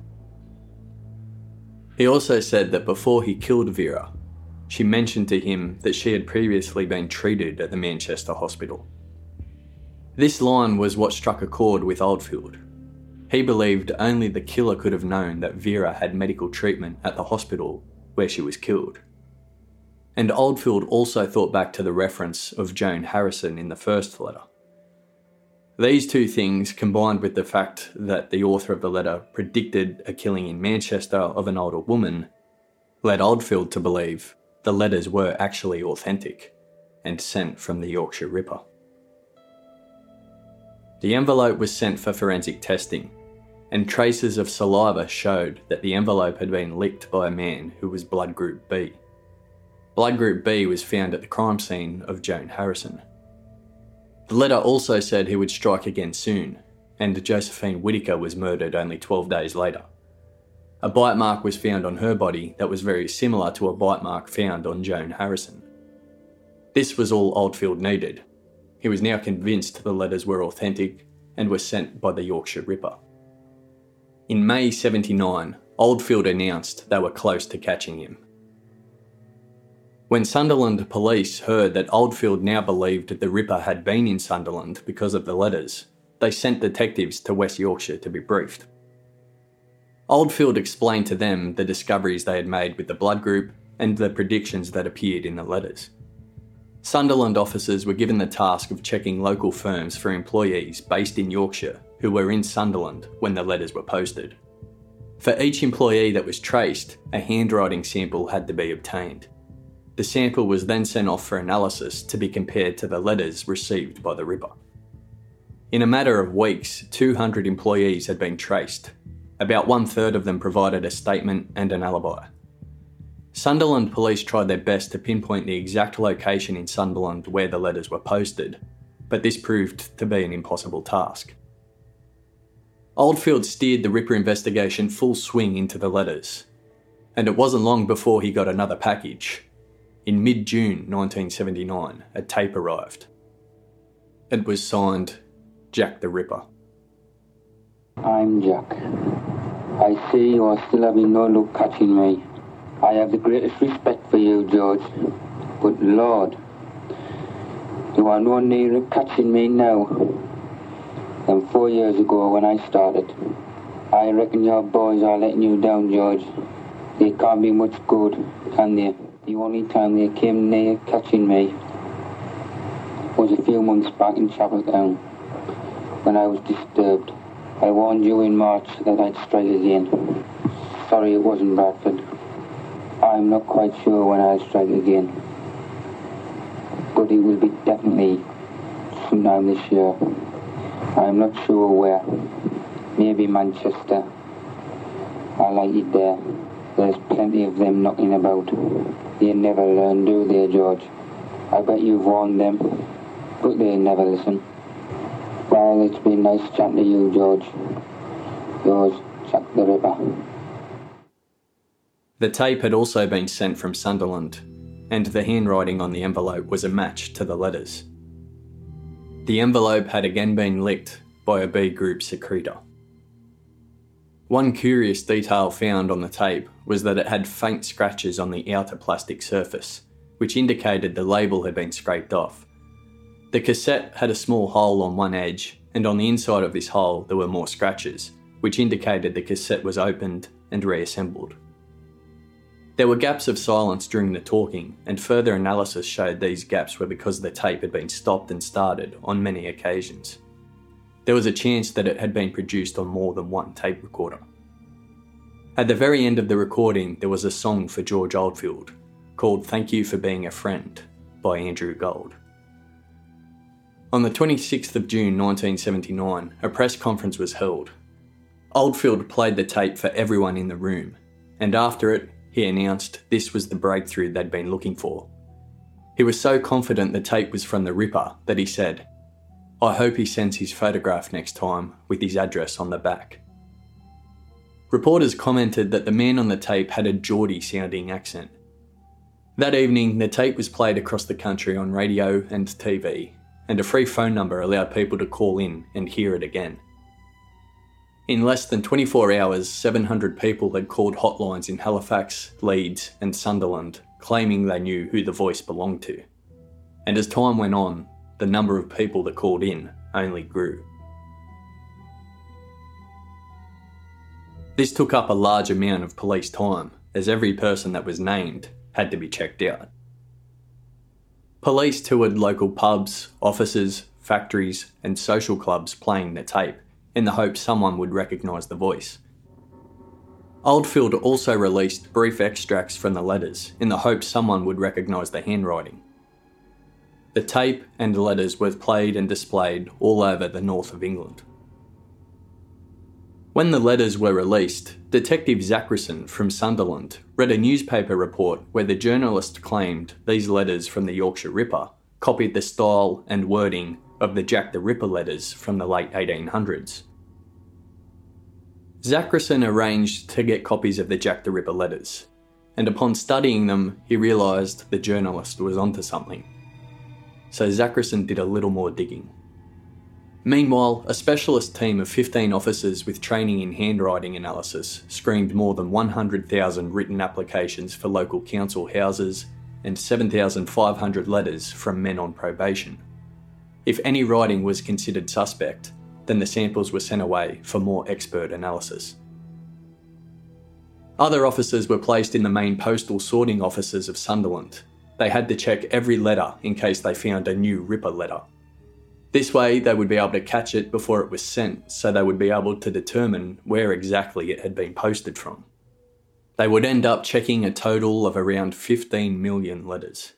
He also said that before he killed Vera, she mentioned to him that she had previously been treated at the Manchester hospital. This line was what struck a chord with Oldfield. He believed only the killer could have known that Vera had medical treatment at the hospital where she was killed. And Oldfield also thought back to the reference of Joan Harrison in the first letter. These two things, combined with the fact that the author of the letter predicted a killing in Manchester of an older woman, led Oldfield to believe the letters were actually authentic and sent from the Yorkshire Ripper. The envelope was sent for forensic testing, and traces of saliva showed that the envelope had been licked by a man who was blood group B. Blood group B was found at the crime scene of Joan Harrison. The letter also said he would strike again soon, and Josephine Whittaker was murdered only twelve days later. A bite mark was found on her body that was very similar to a bite mark found on Joan Harrison. This was all Oldfield needed. He was now convinced the letters were authentic and were sent by the Yorkshire Ripper. In May seventy-nine, Oldfield announced they were close to catching him. When Sunderland police heard that Oldfield now believed the Ripper had been in Sunderland because of the letters, they sent detectives to West Yorkshire to be briefed. Oldfield explained to them the discoveries they had made with the blood group and the predictions that appeared in the letters. Sunderland officers were given the task of checking local firms for employees based in Yorkshire who were in Sunderland when the letters were posted. For each employee that was traced, a handwriting sample had to be obtained. The sample was then sent off for analysis to be compared to the letters received by the Ripper. In a matter of weeks, two hundred employees had been traced. About one third of them provided a statement and an alibi. Sunderland police tried their best to pinpoint the exact location in Sunderland where the letters were posted, but this proved to be an impossible task. Oldfield steered the Ripper investigation full swing into the letters, and it wasn't long before he got another package. In mid-June nineteen seventy-nine, a tape arrived. It was signed Jack the Ripper. I'm Jack. I see you are still having no luck catching me. I have the greatest respect for you, George. But Lord, you are no nearer catching me now than four years ago when I started. I reckon your boys are letting you down, George. They can't be much good, can they? The only time they came near catching me was a few months back in Chapeltown when I was disturbed. I warned you in March that I'd strike again. Sorry it wasn't Bradford. I'm not quite sure when I'll strike again. But it will be definitely sometime this year. I'm not sure where. Maybe Manchester. I like it there. There's plenty of them knocking about. They never learn, do they, George? I bet you've warned them, but they never listen. Well, it's been nice chatting to you, George. Yours, Jack the Ripper. The tape had also been sent from Sunderland, and the handwriting on the envelope was a match to the letters. The envelope had again been licked by a B group secretor. One curious detail found on the tape was that it had faint scratches on the outer plastic surface, which indicated the label had been scraped off. The cassette had a small hole on one edge, and on the inside of this hole there were more scratches, which indicated the cassette was opened and reassembled. There were gaps of silence during the talking, and further analysis showed these gaps were because the tape had been stopped and started on many occasions. There was a chance that it had been produced on more than one tape recorder. At the very end of the recording, there was a song for George Oldfield, called Thank You for Being a Friend by Andrew Gold. On the twenty-sixth of June nineteen seventy-nine, a press conference was held. Oldfield played the tape for everyone in the room, and after it, he announced this was the breakthrough they'd been looking for. He was so confident the tape was from the Ripper that he said, "I hope he sends his photograph next time with his address on the back." Reporters commented that the man on the tape had a Geordie-sounding accent. That evening, the tape was played across the country on radio and T V, and a free phone number allowed people to call in and hear it again. In less than twenty-four hours, seven hundred people had called hotlines in Halifax, Leeds and Sunderland, claiming they knew who the voice belonged to. And as time went on, the number of people that called in only grew. This took up a large amount of police time, as every person that was named had to be checked out. Police toured local pubs, offices, factories and social clubs playing the tape, in the hope someone would recognise the voice. Oldfield also released brief extracts from the letters in the hope someone would recognise the handwriting. The tape and the letters were played and displayed all over the north of England. When the letters were released, Detective Zachrison from Sunderland read a newspaper report where the journalist claimed these letters from the Yorkshire Ripper copied the style and wording of the Jack the Ripper letters from the late eighteen hundreds. Zachrison arranged to get copies of the Jack the Ripper letters, and upon studying them, he realised the journalist was onto something. So Zachrison did a little more digging. Meanwhile, a specialist team of fifteen officers with training in handwriting analysis screened more than one hundred thousand written applications for local council houses and seven thousand five hundred letters from men on probation. If any writing was considered suspect, then the samples were sent away for more expert analysis. Other officers were placed in the main postal sorting offices of Sunderland. They had to check every letter in case they found a new Ripper letter. This way, they would be able to catch it before it was sent, so they would be able to determine where exactly it had been posted from. They would end up checking a total of around fifteen million letters.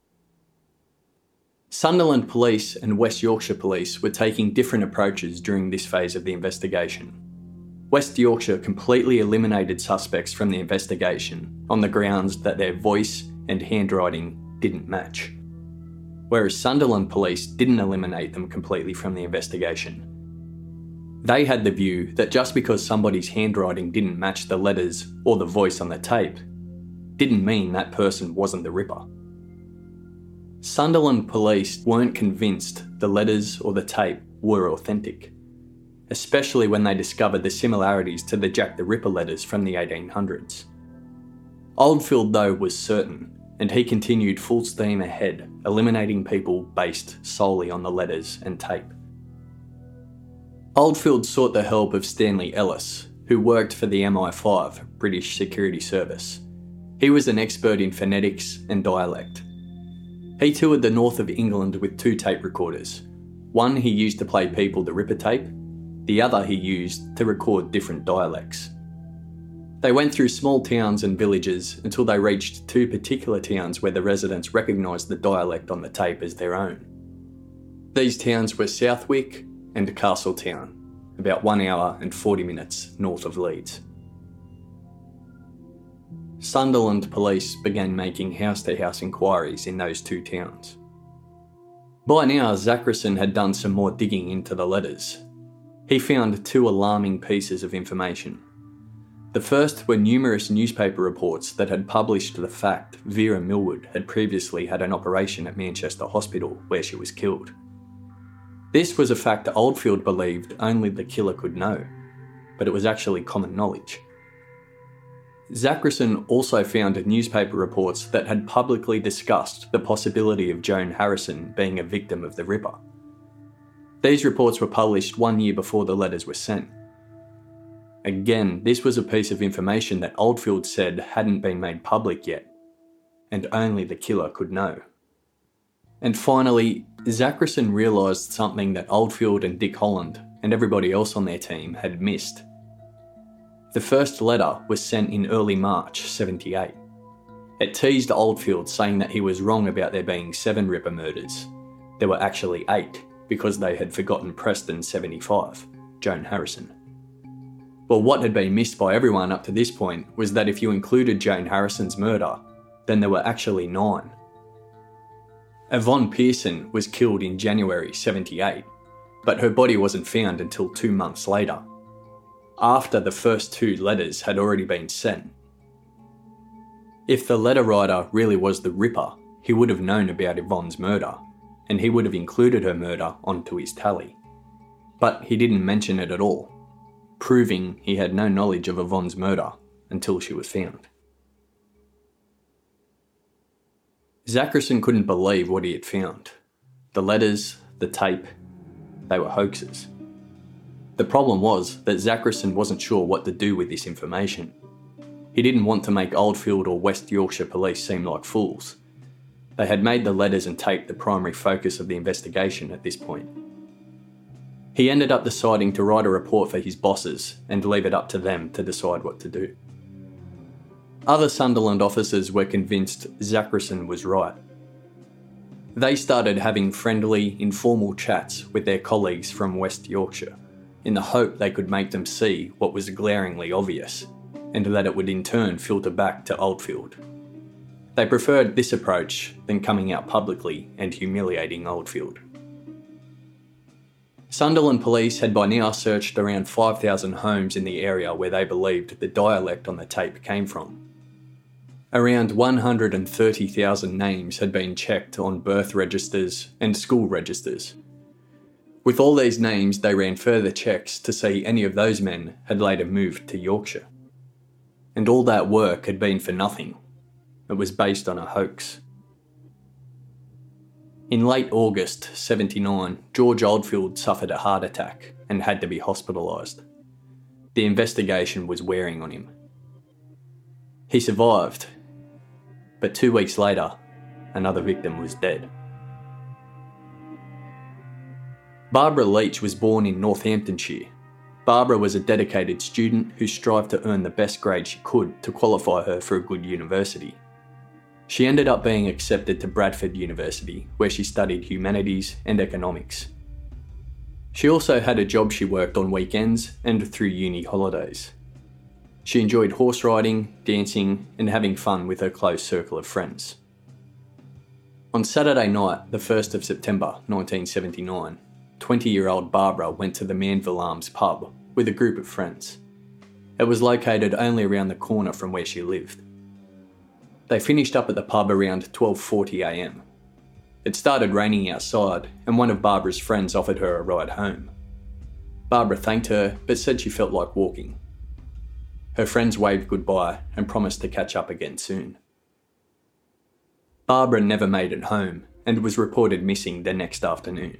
Sunderland Police and West Yorkshire Police were taking different approaches during this phase of the investigation. West Yorkshire completely eliminated suspects from the investigation on the grounds that their voice and handwriting didn't match, whereas Sunderland Police didn't eliminate them completely from the investigation. They had the view that just because somebody's handwriting didn't match the letters or the voice on the tape, didn't mean that person wasn't the Ripper. Sunderland Police weren't convinced the letters or the tape were authentic, especially when they discovered the similarities to the Jack the Ripper letters from the eighteen hundreds. Oldfield, though, was certain, and he continued full steam ahead, eliminating people based solely on the letters and tape. Oldfield sought the help of Stanley Ellis, who worked for the M I five, British Security Service. He was an expert in phonetics and dialect. He toured the north of England with two tape recorders. One he used to play people the Ripper tape, the other he used to record different dialects. They went through small towns and villages until they reached two particular towns where the residents recognised the dialect on the tape as their own. These towns were Southwick and Castletown, about one hour and forty minutes north of Leeds. Sunderland police began making house-to-house inquiries in those two towns. By now, Zachrison had done some more digging into the letters. He found two alarming pieces of information. The first were numerous newspaper reports that had published the fact Vera Millwood had previously had an operation at Manchester Hospital where she was killed. This was a fact Oldfield believed only the killer could know, but it was actually common knowledge. Zachrison also found newspaper reports that had publicly discussed the possibility of Joan Harrison being a victim of the Ripper. These reports were published one year before the letters were sent. Again, this was a piece of information that Oldfield said hadn't been made public yet, and only the killer could know. And finally, Zachrison realised something that Oldfield and Dick Holland and everybody else on their team had missed. The first letter was sent in early March seventy-eight. It teased Oldfield, saying that he was wrong about there being seven Ripper murders. There were actually eight, because they had forgotten Preston seventy-five, Joan Harrison. Well, what had been missed by everyone up to this point was that if you included Joan Harrison's murder, then there were actually nine. Yvonne Pearson was killed in January seventy-eight, but her body wasn't found until two months later, after the first two letters had already been sent. If the letter writer really was the Ripper, he would have known about Yvonne's murder, and he would have included her murder onto his tally. But he didn't mention it at all, proving he had no knowledge of Yvonne's murder until she was found. Zachrison couldn't believe what he had found. The letters, the tape, they were hoaxes. The problem was that Zachrison wasn't sure what to do with this information. He didn't want to make Oldfield or West Yorkshire police seem like fools. They had made the letters and tape the primary focus of the investigation at this point. He ended up deciding to write a report for his bosses and leave it up to them to decide what to do. Other Sunderland officers were convinced Zachrison was right. They started having friendly, informal chats with their colleagues from West Yorkshire, in the hope they could make them see what was glaringly obvious, and that it would in turn filter back to Oldfield. They preferred this approach than coming out publicly and humiliating Oldfield. Sunderland police had by now searched around five thousand homes in the area where they believed the dialect on the tape came from. Around one hundred thirty thousand names had been checked on birth registers and school registers. With all these names, they ran further checks to see any of those men had later moved to Yorkshire. And all that work had been for nothing. It was based on a hoax. In late August seventy-nine, George Oldfield suffered a heart attack and had to be hospitalised. The investigation was wearing on him. He survived, but two weeks later, another victim was dead. Barbara Leach was born in Northamptonshire. Barbara was a dedicated student who strived to earn the best grade she could to qualify her for a good university. She ended up being accepted to Bradford University, where she studied humanities and economics. She also had a job she worked on weekends and through uni holidays. She enjoyed horse riding, dancing, and having fun with her close circle of friends. On Saturday night, the first of September nineteen seventy-nine, twenty-year-old Barbara went to the Manville Arms pub with a group of friends. It was located only around the corner from where she lived. They finished up at the pub around twelve forty a m. It started raining outside, and one of Barbara's friends offered her a ride home. Barbara thanked her, but said she felt like walking. Her friends waved goodbye and promised to catch up again soon. Barbara never made it home and was reported missing the next afternoon.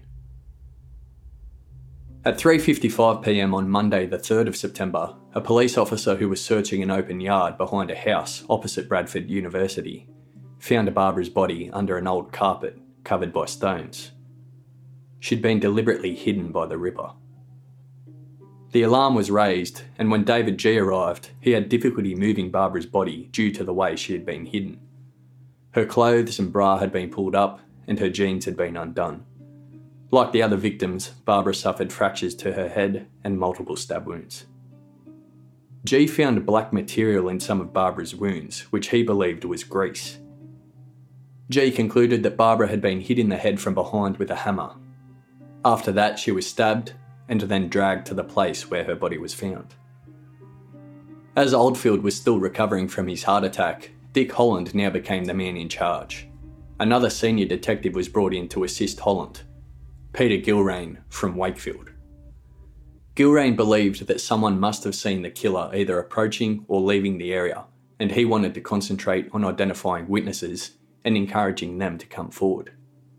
At three fifty-five p m on Monday the third of September, a police officer who was searching an open yard behind a house opposite Bradford University found Barbara's body under an old carpet covered by stones. She'd been deliberately hidden by the Ripper. The alarm was raised, and when David G arrived, he had difficulty moving Barbara's body due to the way she had been hidden. Her clothes and bra had been pulled up, and her jeans had been undone. Like the other victims, Barbara suffered fractures to her head and multiple stab wounds. G found black material in some of Barbara's wounds, which he believed was grease. G concluded that Barbara had been hit in the head from behind with a hammer. After that, she was stabbed and then dragged to the place where her body was found. As Oldfield was still recovering from his heart attack, Dick Holland now became the man in charge. Another senior detective was brought in to assist Holland, Peter Gilrain from Wakefield. Gilrain believed that someone must have seen the killer either approaching or leaving the area, and he wanted to concentrate on identifying witnesses and encouraging them to come forward.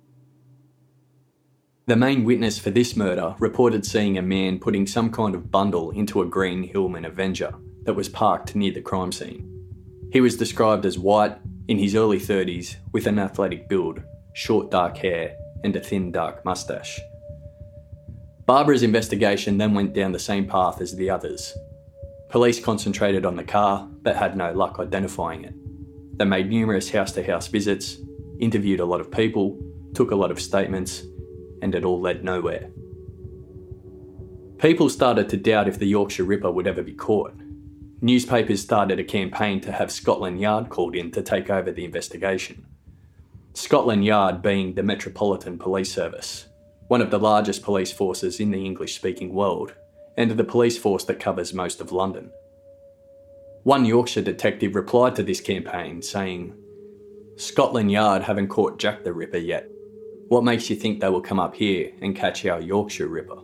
The main witness for this murder reported seeing a man putting some kind of bundle into a green Hillman Avenger that was parked near the crime scene. He was described as white, in his early thirties, with an athletic build, short dark hair, and a thin dark moustache. Barbara's investigation then went down the same path as the others. Police concentrated on the car, but had no luck identifying it. They made numerous house-to-house visits, interviewed a lot of people, took a lot of statements, and it all led nowhere. People started to doubt if the Yorkshire Ripper would ever be caught. Newspapers started a campaign to have Scotland Yard called in to take over the investigation. Scotland Yard being the Metropolitan Police Service, one of the largest police forces in the English-speaking world, and the police force that covers most of London. One Yorkshire detective replied to this campaign saying, "Scotland Yard haven't caught Jack the Ripper yet. What makes you think they will come up here and catch our Yorkshire Ripper?"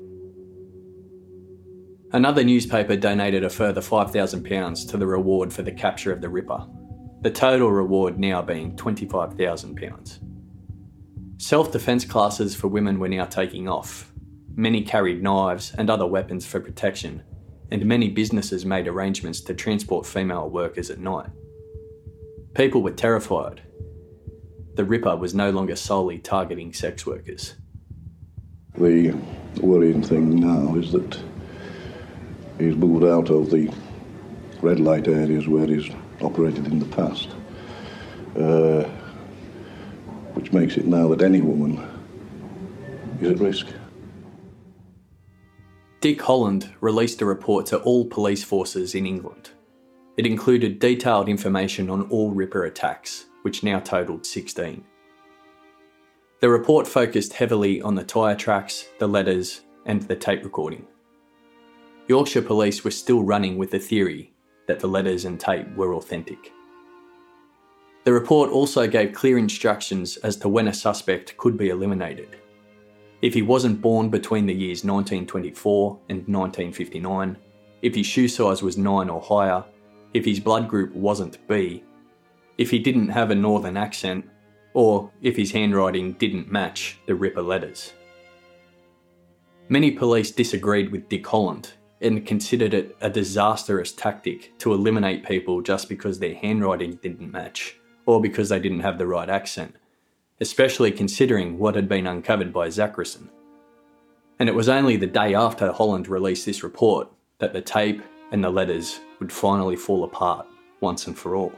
Another newspaper donated a further five thousand pounds to the reward for the capture of the Ripper, the total reward now being twenty-five thousand pounds. Self-defence classes for women were now taking off. Many carried knives and other weapons for protection, and many businesses made arrangements to transport female workers at night. People were terrified. The Ripper was no longer solely targeting sex workers. The worrying thing now is that he's moved out of the red light areas where he's operated in the past, uh, which makes it now that any woman is at risk. Dick Holland released a report to all police forces in England. It included detailed information on all Ripper attacks, which now totalled sixteen. The report focused heavily on the tyre tracks, the letters, and the tape recording. Yorkshire Police were still running with the theory that the letters and tape were authentic. The report also gave clear instructions as to when a suspect could be eliminated. If he wasn't born between the years nineteen twenty-four and nineteen fifty-nine, if his shoe size was nine or higher, if his blood group wasn't B, if he didn't have a northern accent, or if his handwriting didn't match the Ripper letters. Many police disagreed with Dick Holland and considered it a disastrous tactic to eliminate people just because their handwriting didn't match or because they didn't have the right accent, especially considering what had been uncovered by Zachrison. And it was only the day after Holland released this report that the tape and the letters would finally fall apart once and for all.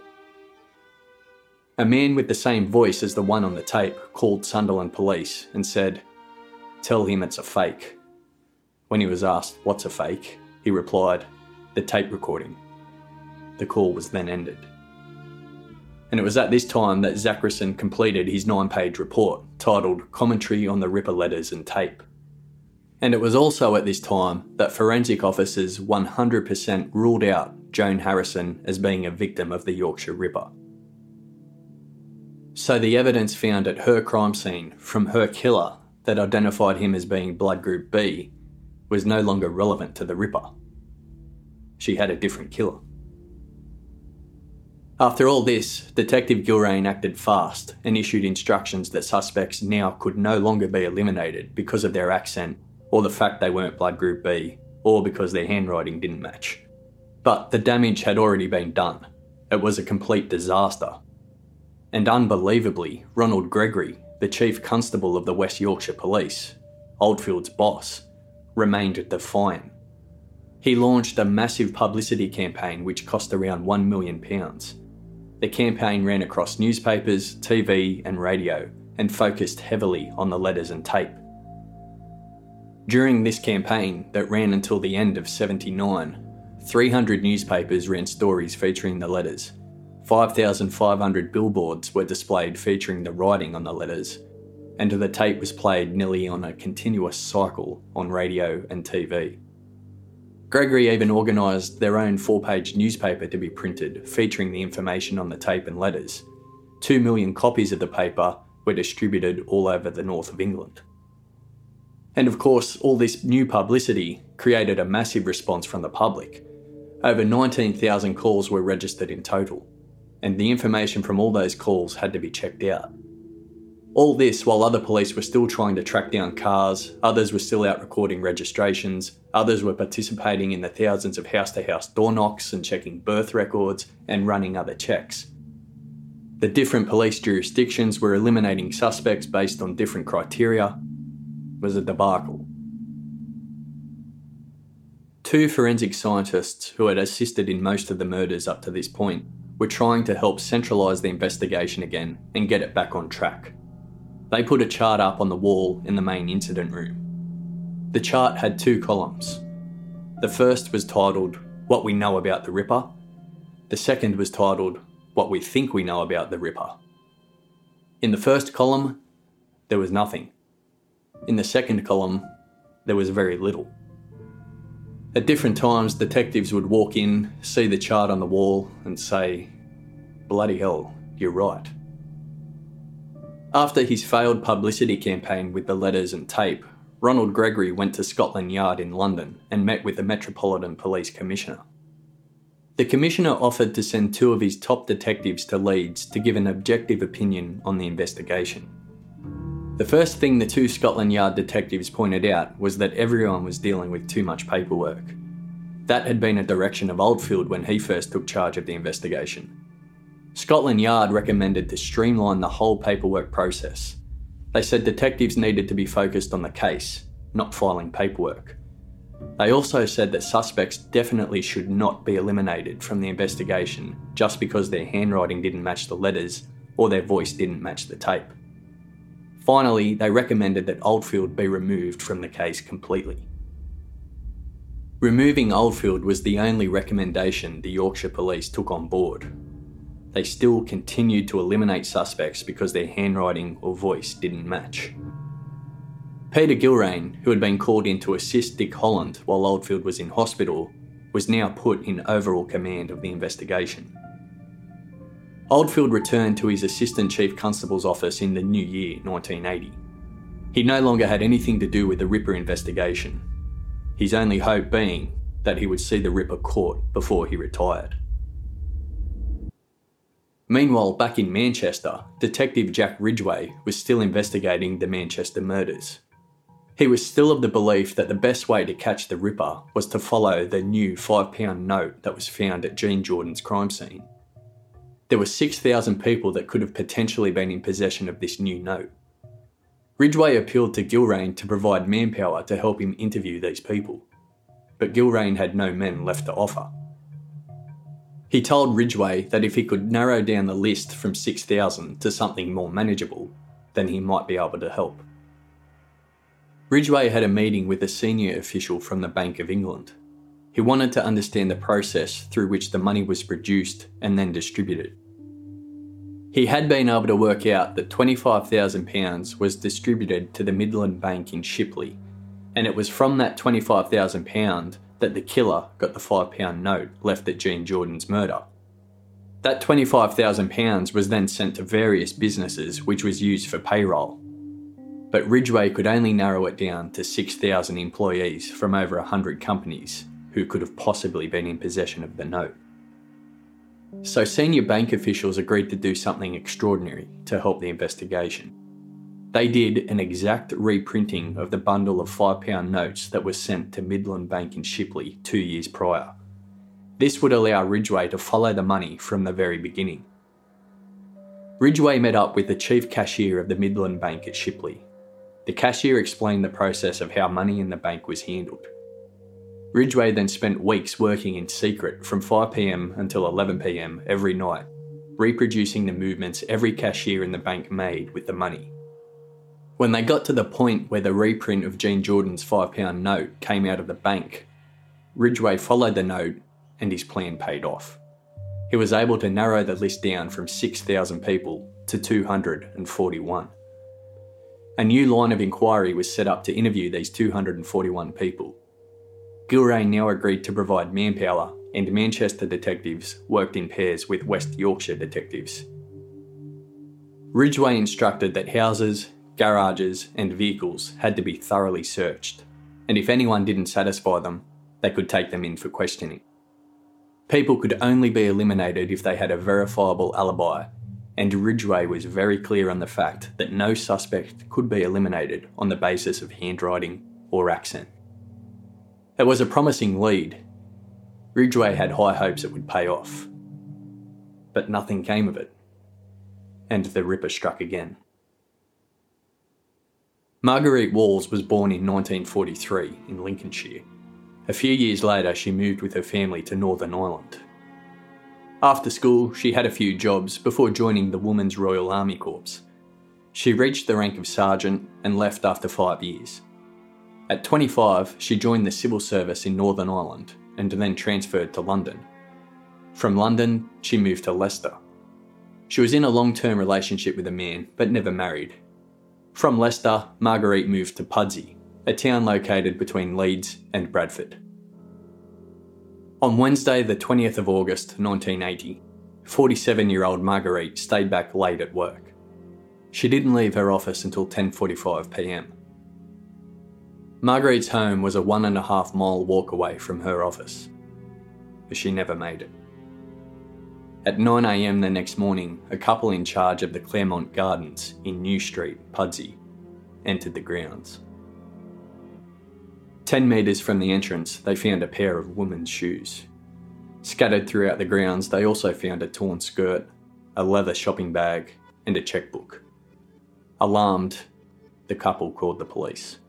A man with the same voice as the one on the tape called Sunderland Police and said, "Tell him it's a fake." When he was asked, "What's a fake?" he replied, "The tape recording." The call was then ended. And it was at this time that Zachrison completed his nine-page report titled Commentary on the Ripper Letters and Tape. And it was also at this time that forensic officers one hundred percent ruled out Joan Harrison as being a victim of the Yorkshire Ripper. So the evidence found at her crime scene from her killer that identified him as being blood group B was no longer relevant to the Ripper. She had a different killer. After all this, Detective Gilrain acted fast and issued instructions that suspects now could no longer be eliminated because of their accent or the fact they weren't blood group B or because their handwriting didn't match. But the damage had already been done. It was a complete disaster. And unbelievably, Ronald Gregory, the Chief Constable of the West Yorkshire Police, Oldfield's boss, remained defiant. He launched a massive publicity campaign which cost around one million pounds. The campaign ran across newspapers, T V and radio and focused heavily on the letters and tape. During this campaign that ran until the end of seventy-nine, three hundred newspapers ran stories featuring the letters. five thousand five hundred billboards were displayed featuring the writing on the letters, and the tape was played nearly on a continuous cycle on radio and T V. Gregory even organised their own four-page newspaper to be printed, featuring the information on the tape and letters. Two million copies of the paper were distributed all over the north of England. And of course, all this new publicity created a massive response from the public. Over nineteen thousand calls were registered in total, and the information from all those calls had to be checked out. All this while other police were still trying to track down cars, others were still out recording registrations, others were participating in the thousands of house-to-house door knocks and checking birth records and running other checks. The different police jurisdictions were eliminating suspects based on different criteria. It was a debacle. Two forensic scientists who had assisted in most of the murders up to this point were trying to help centralise the investigation again and get it back on track. They put a chart up on the wall in the main incident room. The chart had two columns. The first was titled, "What We Know About the Ripper." The second was titled, "What We Think We Know About the Ripper." In the first column, there was nothing. In the second column, there was very little. At different times, detectives would walk in, see the chart on the wall, and say, "Bloody hell, you're right." After his failed publicity campaign with the letters and tape, Ronald Gregory went to Scotland Yard in London and met with the Metropolitan Police Commissioner. The Commissioner offered to send two of his top detectives to Leeds to give an objective opinion on the investigation. The first thing the two Scotland Yard detectives pointed out was that everyone was dealing with too much paperwork. That had been a direction of Oldfield when he first took charge of the investigation. Scotland Yard recommended to streamline the whole paperwork process. They said detectives needed to be focused on the case, not filing paperwork. They also said that suspects definitely should not be eliminated from the investigation just because their handwriting didn't match the letters or their voice didn't match the tape. Finally, they recommended that Oldfield be removed from the case completely. Removing Oldfield was the only recommendation the Yorkshire Police took on board. They still continued to eliminate suspects because their handwriting or voice didn't match. Peter Gilrain, who had been called in to assist Dick Holland while Oldfield was in hospital, was now put in overall command of the investigation. Oldfield returned to his Assistant Chief Constable's office in the new year, nineteen eighty. He no longer had anything to do with the Ripper investigation, his only hope being that he would see the Ripper caught before he retired. Meanwhile, back in Manchester, Detective Jack Ridgway was still investigating the Manchester murders. He was still of the belief that the best way to catch the Ripper was to follow the new five pound note that was found at Jean Jordan's crime scene. There were six thousand people that could have potentially been in possession of this new note. Ridgway appealed to Gilrain to provide manpower to help him interview these people, but Gilrain had no men left to offer. He told Ridgway that if he could narrow down the list from six thousand to something more manageable, then he might be able to help. Ridgway had a meeting with a senior official from the Bank of England. He wanted to understand the process through which the money was produced and then distributed. He had been able to work out that twenty-five thousand pounds was distributed to the Midland Bank in Shipley, and it was from that twenty-five thousand pounds that the killer got the five pound note left at Jean Jordan's murder. That twenty-five thousand pounds was then sent to various businesses which was used for payroll. But Ridgway could only narrow it down to six thousand employees from over one hundred companies who could have possibly been in possession of the note. So senior bank officials agreed to do something extraordinary to help the investigation. They did an exact reprinting of the bundle of five pound notes that was sent to Midland Bank in Shipley two years prior. This would allow Ridgway to follow the money from the very beginning. Ridgway met up with the chief cashier of the Midland Bank at Shipley. The cashier explained the process of how money in the bank was handled. Ridgway then spent weeks working in secret from five p m until eleven p m every night, reproducing the movements every cashier in the bank made with the money. When they got to the point where the reprint of Jean Jordan's five pound note came out of the bank, Ridgway followed the note and his plan paid off. He was able to narrow the list down from six thousand people to two hundred forty-one. A new line of inquiry was set up to interview these two hundred forty-one people. Gilray now agreed to provide manpower, and Manchester detectives worked in pairs with West Yorkshire detectives. Ridgway instructed that houses, garages and vehicles had to be thoroughly searched, and if anyone didn't satisfy them, they could take them in for questioning. People could only be eliminated if they had a verifiable alibi, and Ridgway was very clear on the fact that no suspect could be eliminated on the basis of handwriting or accent. It was a promising lead. Ridgway had high hopes it would pay off. But nothing came of it, and the Ripper struck again. Marguerite Walls was born in nineteen forty-three in Lincolnshire. A few years later, she moved with her family to Northern Ireland. After school, she had a few jobs before joining the Women's Royal Army Corps. She reached the rank of sergeant and left after five years. At twenty-five, she joined the civil service in Northern Ireland and then transferred to London. From London, she moved to Leicester. She was in a long-term relationship with a man, but never married. From Leicester, Marguerite moved to Pudsey, a town located between Leeds and Bradford. On Wednesday, the twentieth of August nineteen eighty, forty-seven-year-old Marguerite stayed back late at work. She didn't leave her office until ten forty-five p m. Marguerite's home was a one and a half mile walk away from her office, but she never made it. At nine a m the next morning, a couple in charge of the Claremont Gardens in New Street, Pudsey, entered the grounds. Ten metres from the entrance, they found a pair of women's shoes. Scattered throughout the grounds, they also found a torn skirt, a leather shopping bag, and a chequebook. Alarmed, the couple called the police.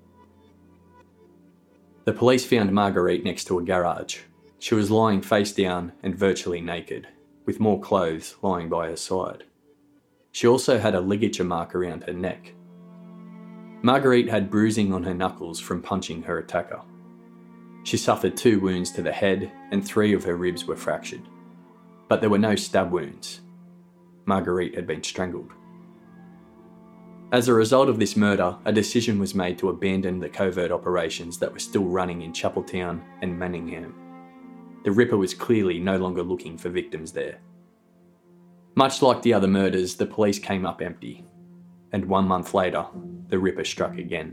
The police found Marguerite next to a garage. She was lying face down and virtually naked, with more clothes lying by her side. She also had a ligature mark around her neck. Marguerite had bruising on her knuckles from punching her attacker. She suffered two wounds to the head and three of her ribs were fractured. But there were no stab wounds. Marguerite had been strangled. As a result of this murder, a decision was made to abandon the covert operations that were still running in Chapeltown and Manningham. The Ripper was clearly no longer looking for victims there. Much like the other murders, the police came up empty, and one month later, the Ripper struck again.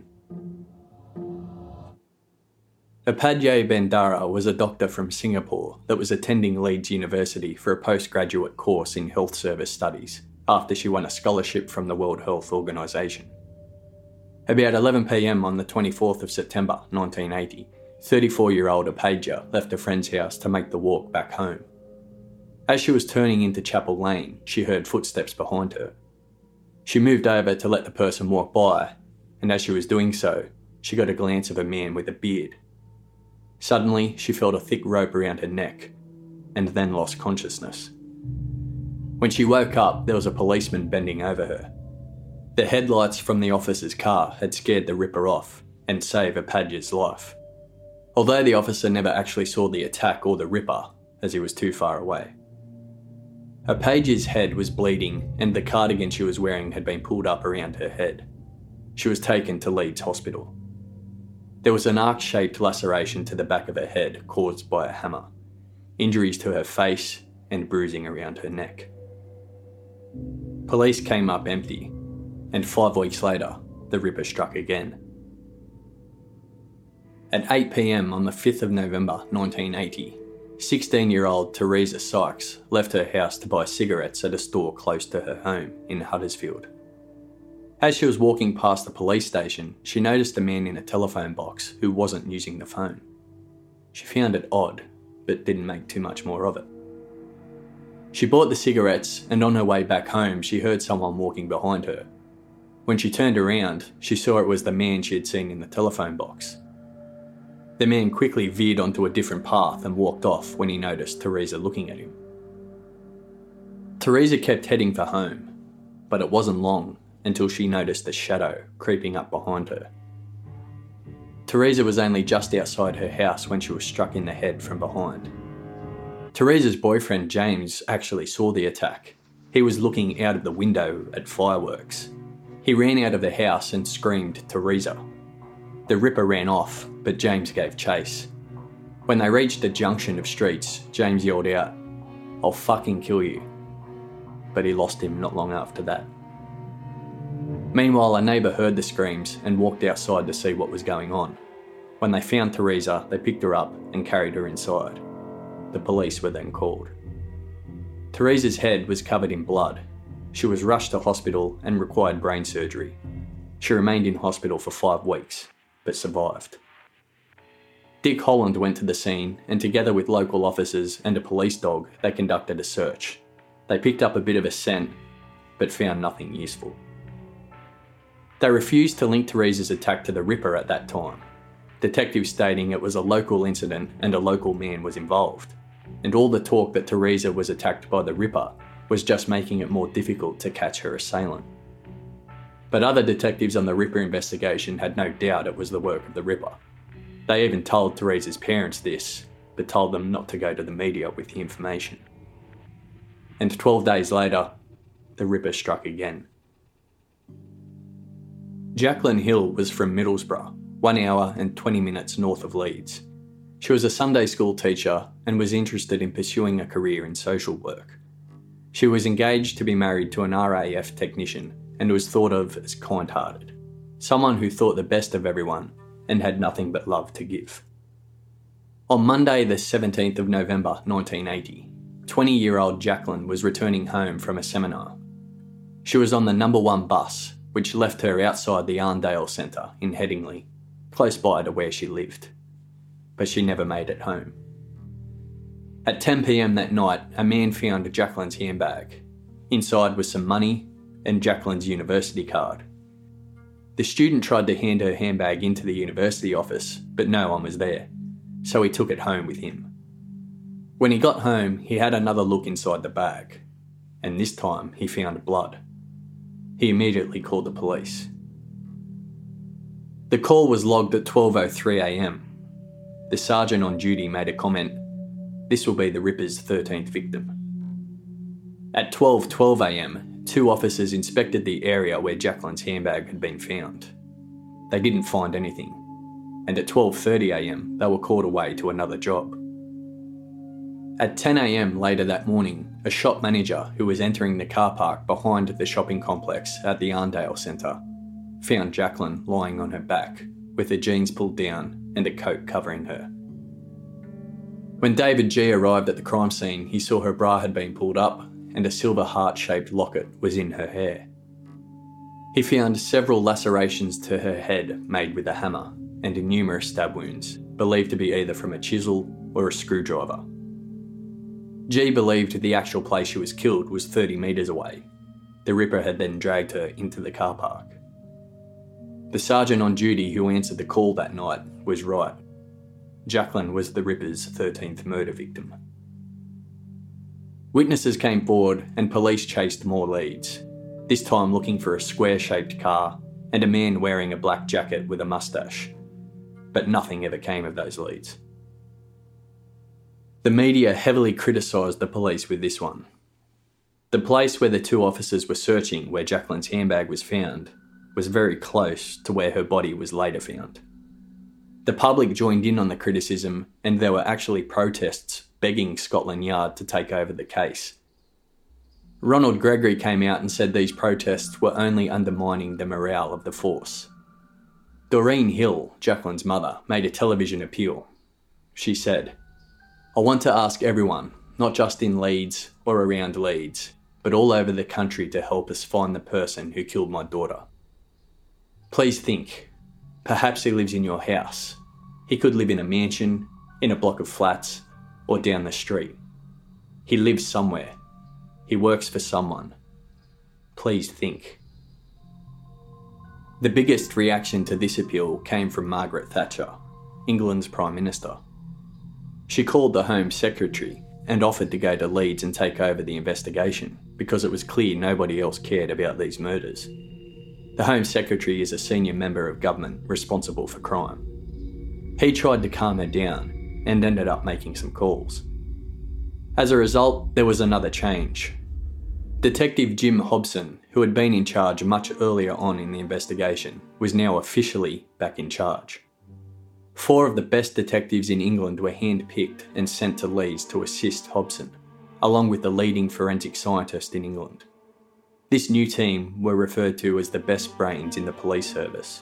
Upadhyay Bandara was a doctor from Singapore that was attending Leeds University for a postgraduate course in health service studies after she won a scholarship from the World Health Organization. About eleven p m on the twenty-fourth of September nineteen eighty, thirty-four-year-old Upadhyay left a friend's house to make the walk back home. As she was turning into Chapel Lane, she heard footsteps behind her. She moved over to let the person walk by, and as she was doing so, she got a glance of a man with a beard. Suddenly, she felt a thick rope around her neck, and then lost consciousness. When she woke up, there was a policeman bending over her. The headlights from the officer's car had scared the Ripper off and saved Upadhyay's life, although the officer never actually saw the attack or the Ripper, as he was too far away. Upadhyay's head was bleeding and the cardigan she was wearing had been pulled up around her head. She was taken to Leeds Hospital. There was an arc-shaped laceration to the back of her head caused by a hammer, injuries to her face and bruising around her neck. Police came up empty, and five weeks later, the Ripper struck again. At eight p m on the fifth of November nineteen eighty, sixteen-year-old Teresa Sykes left her house to buy cigarettes at a store close to her home in Huddersfield. As she was walking past the police station, she noticed a man in a telephone box who wasn't using the phone. She found it odd, but didn't make too much more of it. She bought the cigarettes, and on her way back home, she heard someone walking behind her. When she turned around, she saw it was the man she had seen in the telephone box. The man quickly veered onto a different path and walked off when he noticed Teresa looking at him. Teresa kept heading for home, but it wasn't long until she noticed a shadow creeping up behind her. Teresa was only just outside her house when she was struck in the head from behind. Teresa's boyfriend James actually saw the attack. He was looking out of the window at fireworks. He ran out of the house and screamed, "Teresa." The Ripper ran off, but James gave chase. When they reached a junction of streets, James yelled out, "I'll fucking kill you." But he lost him not long after that. Meanwhile, a neighbour heard the screams and walked outside to see what was going on. When they found Teresa, they picked her up and carried her inside. The police were then called. Teresa's head was covered in blood. She was rushed to hospital and required brain surgery. She remained in hospital for five weeks, but survived. Dick Holland went to the scene, and together with local officers and a police dog, they conducted a search. They picked up a bit of a scent, but found nothing useful. They refused to link Teresa's attack to the Ripper at that time, detectives stating it was a local incident and a local man was involved, and all the talk that Teresa was attacked by the Ripper was just making it more difficult to catch her assailant. But other detectives on the Ripper investigation had no doubt it was the work of the Ripper. They even told Teresa's parents this, but told them not to go to the media with the information. And twelve days later, the Ripper struck again. Jacqueline Hill was from Middlesbrough, one hour and twenty minutes north of Leeds. She was a Sunday school teacher and was interested in pursuing a career in social work. She was engaged to be married to an R A F technician and was thought of as kind-hearted, someone who thought the best of everyone and had nothing but love to give. On Monday the seventeenth of November nineteen eighty, twenty-year-old Jacqueline was returning home from a seminar. She was on the number one bus, which left her outside the Arndale Centre in Headingley, close by to where she lived. But she never made it home. At ten p.m. that night, a man found Jacqueline's handbag. Inside was some money and Jacqueline's university card. The student tried to hand her handbag into the university office, but no one was there, so he took it home with him. When he got home, he had another look inside the bag, and this time he found blood. He immediately called the police. The call was logged at twelve oh three a.m. The sergeant on duty made a comment, "This will be the Ripper's thirteenth victim." At twelve twelve a.m, two officers inspected the area where Jacqueline's handbag had been found. They didn't find anything, and at twelve thirty a.m, they were called away to another job. At ten a.m. later that morning, a shop manager who was entering the car park behind the shopping complex at the Arndale Centre found Jacqueline lying on her back with her jeans pulled down and a coat covering her. When David G arrived at the crime scene, he saw her bra had been pulled up and a silver heart-shaped locket was in her hair. He found several lacerations to her head made with a hammer and numerous stab wounds, believed to be either from a chisel or a screwdriver. G believed the actual place she was killed was thirty metres away. The Ripper had then dragged her into the car park. The sergeant on duty who answered the call that night was right. Jacqueline was the Ripper's thirteenth murder victim. Witnesses came forward and police chased more leads, this time looking for a square-shaped car and a man wearing a black jacket with a moustache. But nothing ever came of those leads. The media heavily criticised the police with this one. The place where the two officers were searching where Jacqueline's handbag was found was very close to where her body was later found. The public joined in on the criticism, and there were actually protests begging Scotland Yard to take over the case. Ronald Gregory came out and said these protests were only undermining the morale of the force. Doreen Hill, Jacqueline's mother, made a television appeal. She said, "I want to ask everyone, not just in Leeds or around Leeds, but all over the country to help us find the person who killed my daughter. Please think, perhaps he lives in your house. He could live in a mansion, in a block of flats, or down the street. He lives somewhere. He works for someone. Please think." The biggest reaction to this appeal came from Margaret Thatcher, England's Prime Minister. She called the Home Secretary and offered to go to Leeds and take over the investigation because it was clear nobody else cared about these murders. The Home Secretary is a senior member of government responsible for crime. He tried to calm her down and ended up making some calls. As a result, there was another change. Detective Jim Hobson, who had been in charge much earlier on in the investigation, was now officially back in charge. Four of the best detectives in England were handpicked and sent to Leeds to assist Hobson, along with the leading forensic scientist in England. This new team were referred to as the best brains in the police service.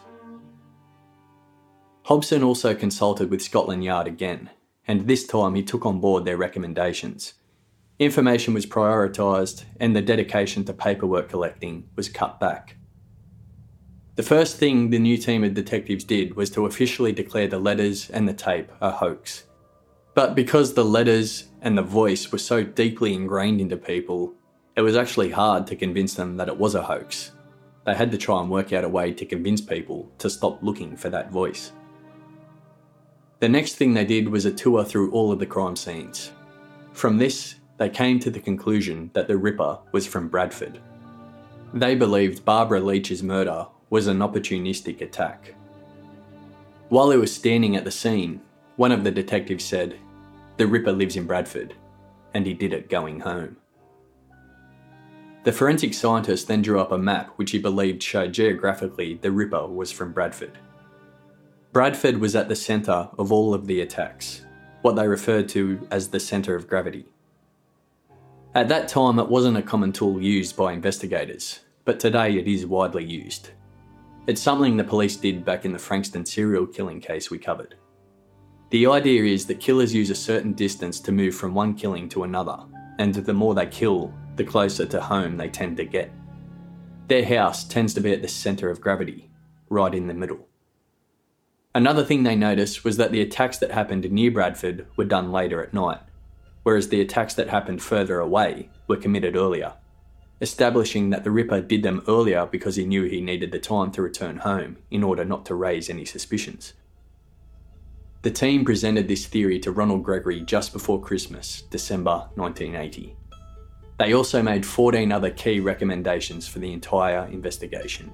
Hobson also consulted with Scotland Yard again, and this time he took on board their recommendations. Information was prioritised and the dedication to paperwork collecting was cut back. The first thing the new team of detectives did was to officially declare the letters and the tape a hoax. But because the letters and the voice were so deeply ingrained into people, it was actually hard to convince them that it was a hoax. They had to try and work out a way to convince people to stop looking for that voice. The next thing they did was a tour through all of the crime scenes. From this, they came to the conclusion that the Ripper was from Bradford. They believed Barbara Leach's murder was an opportunistic attack. While he was standing at the scene, one of the detectives said, "The Ripper lives in Bradford, and he did it going home." The forensic scientist then drew up a map which he believed showed geographically the Ripper was from Bradford. Bradford was at the centre of all of the attacks, what they referred to as the centre of gravity. At that time, it wasn't a common tool used by investigators, but today it is widely used. It's something the police did back in the Frankston serial killing case we covered. The idea is that killers use a certain distance to move from one killing to another, and the more they kill, the closer to home they tend to get. Their house tends to be at the centre of gravity, right in the middle. Another thing they noticed was that the attacks that happened near Bradford were done later at night, whereas the attacks that happened further away were committed earlier, establishing that the Ripper did them earlier because he knew he needed the time to return home in order not to raise any suspicions. The team presented this theory to Ronald Gregory just before Christmas, December nineteen eighty. They also made fourteen other key recommendations for the entire investigation.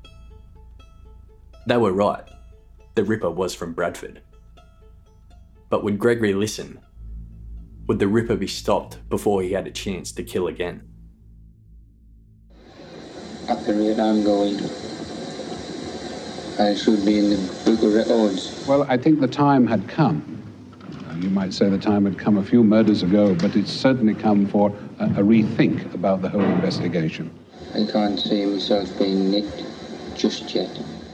They were right. The Ripper was from Bradford. But would Gregory listen? Would the Ripper be stopped before he had a chance to kill again? At the rate I'm going, I should be in the book of records. Well, I think the time had come. You might say the time had come a few murders ago, but it's certainly come for a, a rethink about the whole investigation. I can't see myself being nicked just yet.